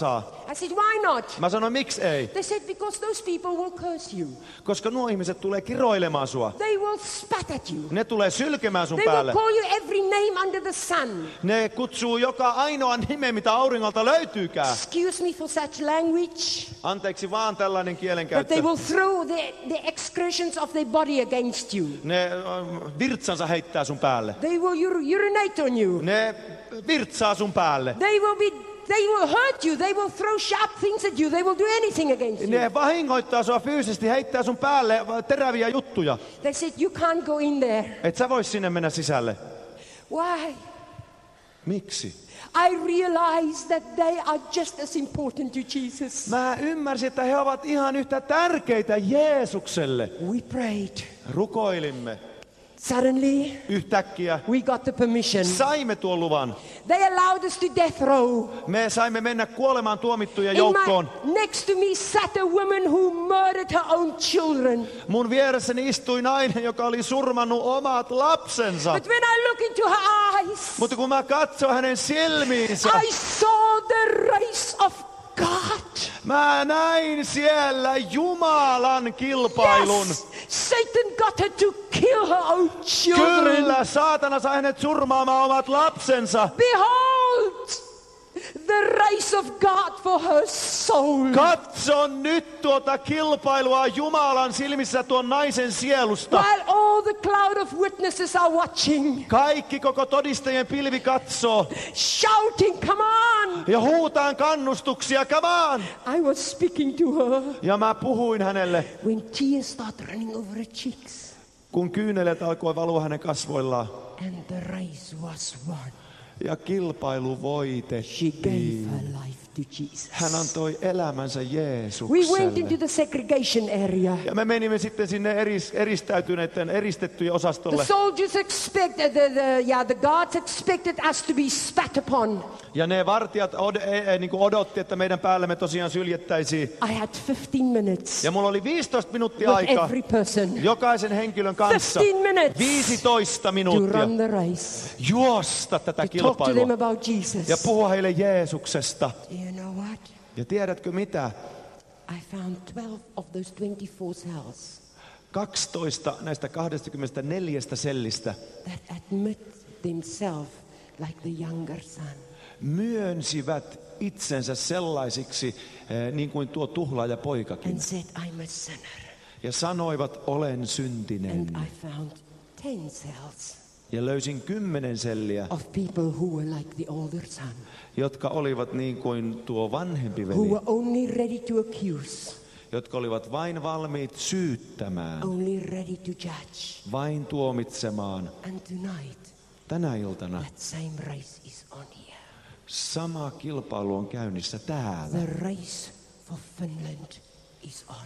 I said, why not? Mä sanoin, miksi ei? They said, because those people will curse you. Koska nuo ihmiset tulee kiroilemaan sua. They will spat at you. Ne tulee sylkemään sun They will päälle. call you every name under the sun. Ne kutsuu joka ainoa nime, mitä auringolta löytyykään. Excuse me for such language. Anteeksi vaan tällainen But they kielenkäyttö. will throw the, the excretions of their body against you. Ne äh, virtsansa heittää sun päälle. They will ur- urinate on you. Ne virtsaa sun päälle. They will be. They will hurt you. They will throw sharp things at you. They will do anything against you. Ne vahingoittaa sua fyysisesti, heittää sun päälle teräviä juttuja. They said, you can't go in there. Et sä vois sinne mennä sisälle. Why? Miksi? I realized that they are just as important to Jesus. Mä ymmärsin, että he ovat ihan yhtä tärkeitä Jeesukselle. We prayed. Rukoilimme. Suddenly, Yhtäkkiä we got the permission. saimme tuon luvan. They allowed us to death row. Me saimme mennä kuolemaan tuomittujen In joukkoon. my, next to me sat a woman who murdered her own children. Mun vieressäni istui nainen, joka oli surmannut omat lapsensa. But when I look into her eyes, Mutta kun mä katsoin hänen silmiinsä, I saw the race of God. mä näin siellä Jumalan kilpailun. Yes, Satan got her to kill her own children. Kyllä, saatana sai hänet surmaamaan omat lapsensa. Behold, the race of God for her soul. Katso nyt tuota kilpailua Jumalan silmissä tuon naisen sielusta. While all the cloud of witnesses are watching, Kaikki koko todistajien pilvi katsoo shouting, come on. ja huutaan kannustuksia, come on! I was speaking to her Ja mä puhuin hänelle, when tears started running over her cheeks. kun kyynelet alkoi valua hänen kasvoillaan. And the race was won. Ja kilpailu She gave voitettiin. her life to Jesus. Hän antoi elämänsä We went Jeesukselle. into the segregation area. Ja me menimme sitten sinne eris, eristäytyneiden, eristettyjen The osastolle. soldiers expected, the, the, yeah, the guards expected us to be spat upon. Ja ne vartijat od, e, e, niin kuin odotti, että meidän päällemme tosiaan syljettäisiin. I had fifteen minutes Ja mulla oli viisitoista minuuttia with aikaa every person jokaisen henkilön kanssa. fifteen minutes viisitoista to minuuttia run the race. juosta tätä To talk to them kilpailua about Jesus. ja puhua heille Jeesuksesta. Do you know what? Ja tiedätkö mitä? I found twelve of those twenty-four cells kaksitoista näistä kaksikymmentäneljä sellistä that admit themselves like the younger son. myönsivät itsensä sellaisiksi, eh, niin kuin tuo tuhlaaja poikakin. And said, I'm a sinner. Ja sanoivat, olen And syntinen. I found ten cells Ja löysin kymmenen selliä, of people who were like the older son, jotka olivat niin kuin tuo vanhempi who veli, were only ready to accuse, jotka olivat vain valmiit syyttämään, only ready to judge. vain tuomitsemaan. And tonight, Tänä iltana that same race is on here. sama kilpailu on käynnissä täällä. The race for Finland is on.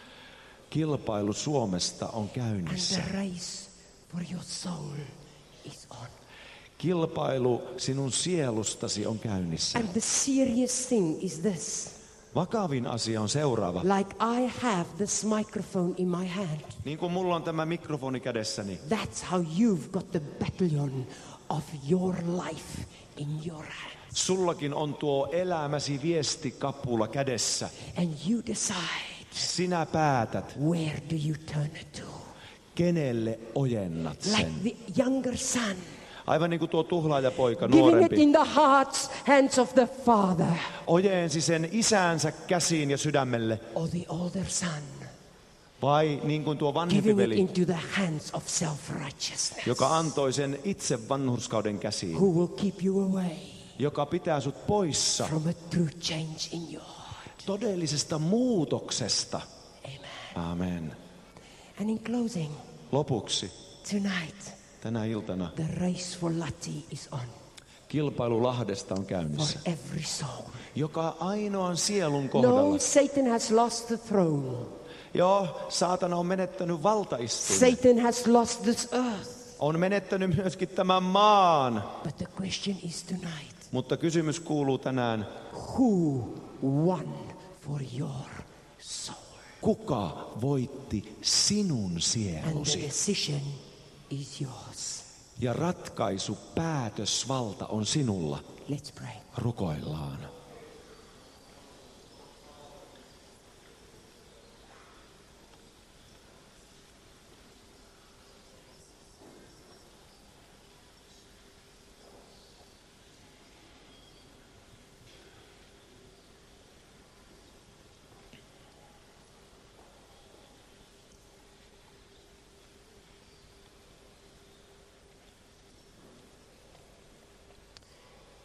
Kilpailu Suomesta on And käynnissä. the race for your soul is on. Kilpailu sinun sielustasi on käynnissä. And the serious thing is this. Vakavin asia on seuraava. Like I have this microphone in my hand. Niin kuin mulla on tämä mikrofoni kädessäni, That's how you've got the battalion of your life in your hand. sullakin on tuo elämäsi viestikapula kädessä. And you decide, Sinä päätät, where do you turn it to? kenelle ojennat Like sen. the younger son, Aivan niin kuin tuo tuhlaajapoika, giving it nuorempi, in the hearts, hands of the father. ojensi sen isäänsä käsiin ja sydämelle. Or the older son, Vai niin kuin tuo vanhempi giving it veli, into the hands of self-righteousness. joka antoi sen itse vanhurskauden käsiin, Who will keep you away joka pitää sut poissa from a true change in your heart. todellisesta muutoksesta. Amen. Amen. And in closing, Lopuksi tonight, tänä iltana the race for Lati is on. kilpailu Lahdesta on For käynnissä. every soul. Joka ainoan sielun kohdalla. No, Satan has lost the throne. Joo, saatana on menettänyt valtaistuimen. Satan has lost this earth. On menettänyt myöskin tämän maan. But the question is tonight, Mutta kysymys kuuluu tänään, who won for your soul? kuka voitti sinun And the sielusi? decision is yours. Ja ratkaisu, päätösvalta on sinulla. Let's pray. Rukoillaan.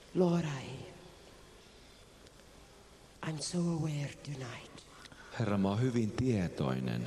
Lord, I, I'm so aware tonight Herra, mä oon hyvin tietoinen,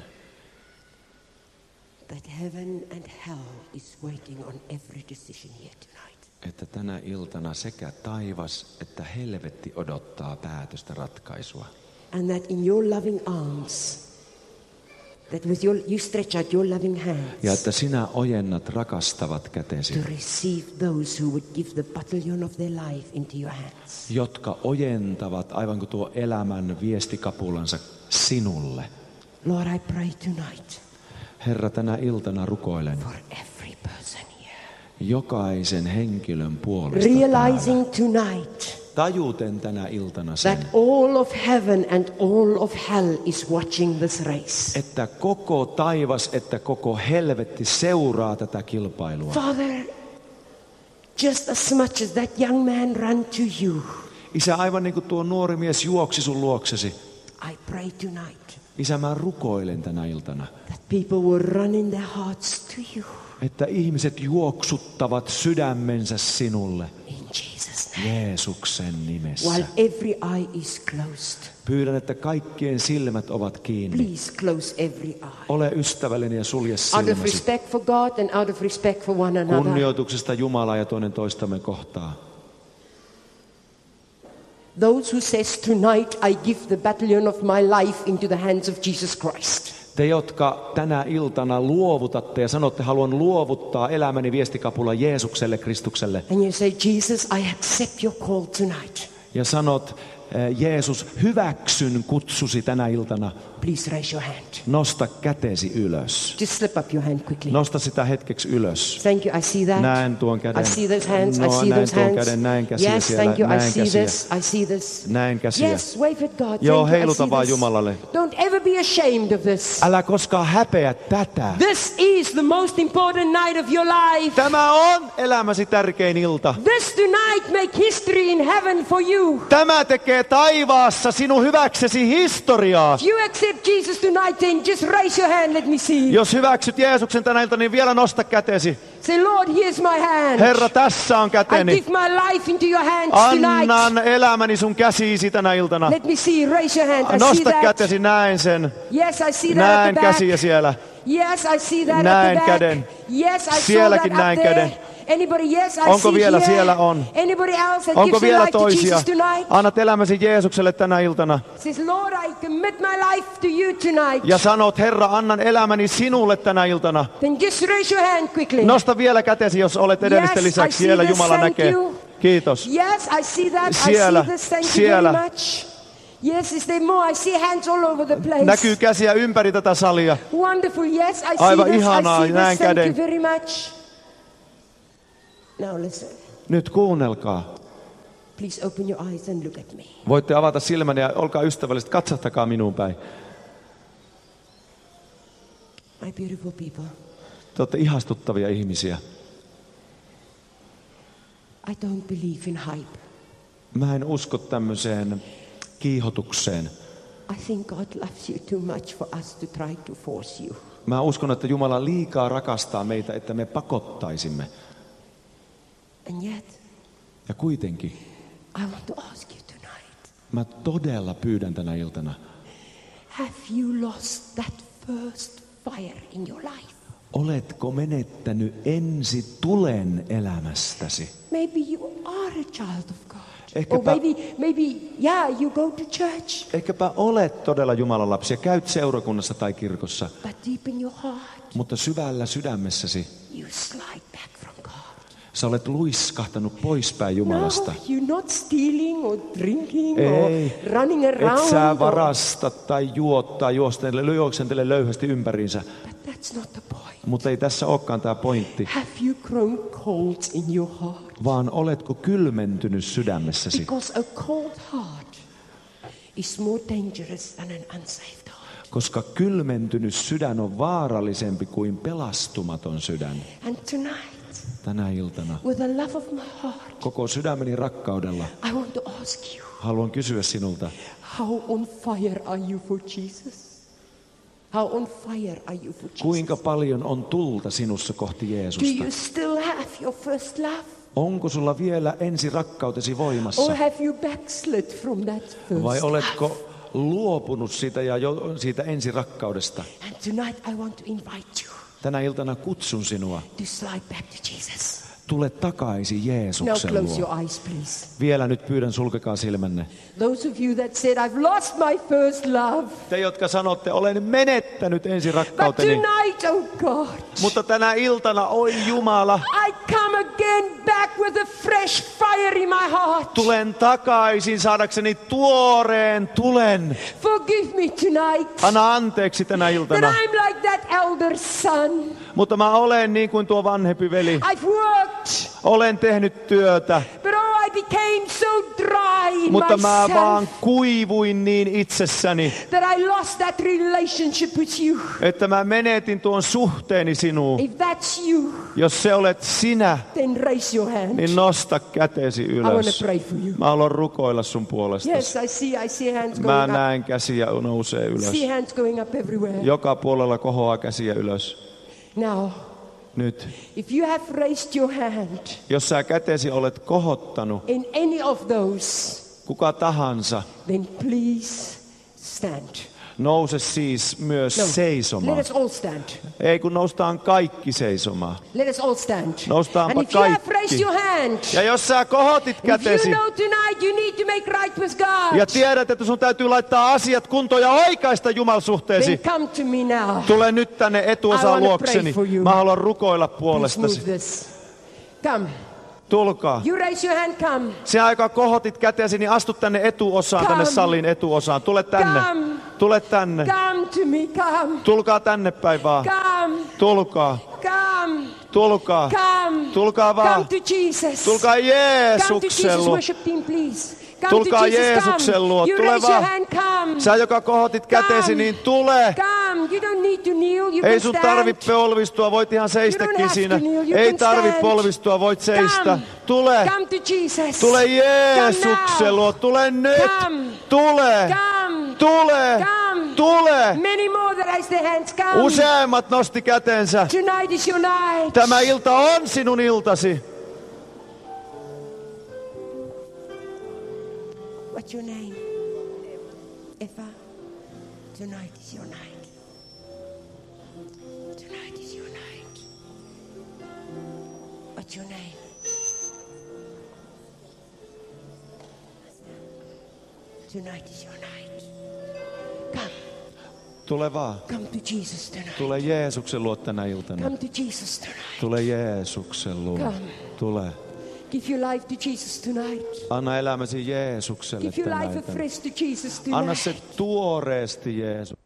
that heaven and hell is waiting on every decision here tonight. että tänä iltana sekä taivas että helvetti odottaa päätöstä, ratkaisua. And that in your loving arms, that with your, you stretch out your loving hands Ja että sinä ojennat rakastavat kätesi, to receive those who would give the battalion of their life into your hands. jotka ojentavat aivan kuin tuo elämän viestikapulansa sinulle. Lord, I pray tonight Herra, tänä iltana rukoilen for every person here. jokaisen henkilön puolesta Realizing täällä. tonight Tajuten tänä iltana sen, that all of heaven and all of hell is watching this race. että koko taivas, että koko helvetti seuraa tätä kilpailua. Father, just as much as that young man ran to you, Isä, aivan niin kuin tuo nuori mies juoksi sun luoksesi. I pray tonight Isä, mä rukoilen tänä iltana, that people will run in their hearts to you. että ihmiset juoksuttavat sydämensä sinulle In Jesus' name. Jeesuksen nimessä. While every eye is closed, Pyydän, että kaikkien silmät ovat kiinni. please close every eye. Ole ystävällinen ja sulje Out of silmäsi. respect for God and out of respect for one another. Kunnioituksesta Jumalaa ja toinen toistamme kohtaa. Those who says tonight I give the battalion of my life into the hands of Jesus Christ. Te, jotka tänä iltana luovutatte ja sanotte, haluan luovuttaa elämäni viestikapula Jeesukselle, Kristukselle. And you say, Jesus, I accept your call tonight. Ja sanot, Jeesus, hyväksyn kutsusi tänä iltana. Please raise your hand. Nosta kätesi ylös. Just slip up your hand quickly. Nosta sitä hetkeksi ylös. Thank you. I see that. Näen tuon käden. I see those hands. No, I see näin those tuon hands. käden, näin käsiä Yes, siellä. thank you. I Näin see käsiä. this. I see this. Näin käsiä. Yes, wave at God. Thank Joo, you. I heiluta see vaan this. Jumalalle. Don't ever be ashamed of this. Älä koskaan häpeä tätä. This is the most important night of your life. Tämä on elämäsi tärkein ilta. This tonight make history in heaven for you. Tämä tekee taivaassa sinun hyväksesi historiaa. If you accept Jesus tonight, then just raise your hand. Let me see. Jos hyväksyt Jeesuksen tänä iltana, niin vielä nosta kätesi. Say, Lord, here's my hand. Herra, tässä on I käteni. give my life into your hands tonight. Annan elämäni sun käsiisi tänä iltana. Let me see. Raise your hand. I see Nosta that. kätesi, näen sen. Yes, I see that Näen at the back. käsiä siellä. Yes, I see that Näen at the back. käden. Yes, I Sielläkin saw that näen up there. käden. Anybody? Yes, I Onko see vielä? here. Siellä on. Anybody else that Onko gives their vielä life to toisia? Jesus tonight? Annat elämäsi Jeesukselle tänä iltana. Says, Lord, I commit my life to you tonight. Ja sanot, Herra, annan elämäni sinulle tänä iltana. Then just raise your hand quickly. Nosta vielä kätesi, jos olet edellisten Yes, I lisäksi. see Siellä this, Jumala thank näkee. you. Kiitos. Yes, I see that. Siellä, I see this. Thank siellä. you very much. Yes, is there more? I see hands all over the place. Näkyy käsiä ympäri tätä salia. Wonderful. Yes, I see Aivan this. ihanaa, I see näen this. Thank käden. you very much. Now listen. Nyt kuunnelkaa. Please open your eyes and look at me. Voitte avata silmänne ja olkaa ystävälliset, katsahtakaa minuun päin. My beautiful people, Te olette ihastuttavia ihmisiä. I don't believe in hype. Mä en usko tämmöiseen kiihotukseen. I think God loves you too much for us to try to force you. Mä uskon, että Jumala liikaa rakastaa meitä, että me pakottaisimme. And yet, Ja kuitenkin, I want to ask you tonight, mä todella pyydän tänä iltana, have you lost that first fire in your life? oletko menettänyt ensi tulen elämästäsi? Maybe you are a child of God. Ehkäpä- Or maybe, maybe, yeah, you go to church, Ehkäpä olet todella Jumalan lapsi ja käyt seurakunnassa tai kirkossa, but deep in your heart, mutta syvällä sydämessäsi you slide back from God. sä olet luiskahtanut poispäin No, Jumalasta. you're not stealing or drinking Ei, or running around. et sä or- varasta tai juot tai juostele, juoksentele löyhästi ympäriinsä. But that's not the point. Mutta ei tässä olekaan tämä pointti, Have you grown cold in your heart? vaan oletko kylmentynyt sydämessäsi. Because a cold heart is more dangerous than an unsaved heart. Koska kylmentynyt sydän on vaarallisempi kuin pelastumaton sydän. And tonight, Tänä iltana with the love of my heart, koko sydämeni rakkaudella I want to ask you, haluan kysyä sinulta, how on fire are you for Jesus? How on fire are you for Jesus? kuinka paljon on tulta sinussa kohti Do Jeesusta? you still have your first love? Onko sulla vielä ensirakkautesi voimassa? Or have you backslid from that first Vai love? oletko luopunut siitä, ja jo, siitä ensirakkaudesta? And tonight I want to invite you Tänä iltana kutsun sinua. to slide back to Jesus. Tule takaisin Now Jeesuksen close luo. your eyes, please. Vielä nyt pyydän, sulkekaa silmänne. Those of you that said, I've lost my first love. Te, jotka sanotte, olen menettänyt But ensirakkauteni. tonight, oh God, Mutta tänä iltana, oi Jumala, I come again back with a fresh fire in my heart. tulen takaisin saadakseni tuoreen tulen. Forgive me tonight Anna anteeksi tänä that iltana. I'm like that elder son. Mutta mä olen niin kuin tuo vanhempi veli. I've worked, Olen tehnyt työtä, but oh, I became so dry in mutta mä myself vaan kuivuin niin itsessäni, that I lost that relationship with you. että mä menetin tuon suhteeni sinuun. If that's you, Jos se olet sinä, then raise your hand. niin nosta kätesi I want to ylös. pray for you. Mä haluan rukoilla sun puolesta. Yes, I see, I see hands Mä going up. näen käsiä nousee ylös. See hands going up everywhere. Joka puolella kohoaa käsiä ylös. Now, Nyt, if you have raised your hand jos sä kätesi olet kohottanut, in any of those, kuka tahansa, then please stand. nouse siis myös No. seisomaan. Let us all stand. Ei kun noustaan kaikki seisomaan. Let us all stand. Noustaanpa And if you have kaikki. raised your hand, Ja jos sä kohotit if kätesi you know tonight you need to make right with God, ja tiedät, että sun täytyy laittaa asiat kuntoon ja oikaista Jumalsuhteesi, then come to me now. tule nyt tänne I etuosaan wanna luokseni. pray for you. Mä haluan rukoilla Please move puolestasi. this. Come. Tulkaa. You raise your hand, come. Se aika kohotit kätesi, niin astu tänne etuosaan, tänne Come. salin etuosaan. Tule tänne. Come. Tule tänne. Come to me, come. Tulkaa tänne päin vaan. Come. Tulkaa. Come. Tulkaa. Come. Tulkaa Come vaan. to Jesus. Tulkaa Come to Jeesuksen Jesus, luo. worship team, please. Come Tulkaa to Jesus, Jeesuksen come. luo. You Tule raise your vaan. hand, come. Sä, joka kohotit kätesi, Come. niin tule. Come. You don't need to kneel. You Ei can sun stand. tarvi polvistua, voit ihan You don't seistäkin have siinä. to kneel, you Ei can tarvi stand. polvistua, voit seistä. Come. Tule. Come to Jesus. Tule Come Jeesuksen now. luo. Tule nyt. Come. Tule. Come. Tule. Come. Tule. Many more that raise their hands. Come. Useimmat nosti kätensä. Tonight is your night. Tämä ilta on sinun iltasi. What's your name? Eva. Tonight is your night. Tonight is your night. What's your name? Tonight is your night. Come. Tule vaan. Come to Jesus tonight. Tule Jeesuksen luo tänä iltana. Come to Jesus tonight. Tule Jeesuksen luo. Come. Tule. Give your life to Jesus tonight. Anna elämäsi Jeesukselle Give your tänä life iltana. afresh to Jesus Anna tonight. se tuoreesti Jeesus.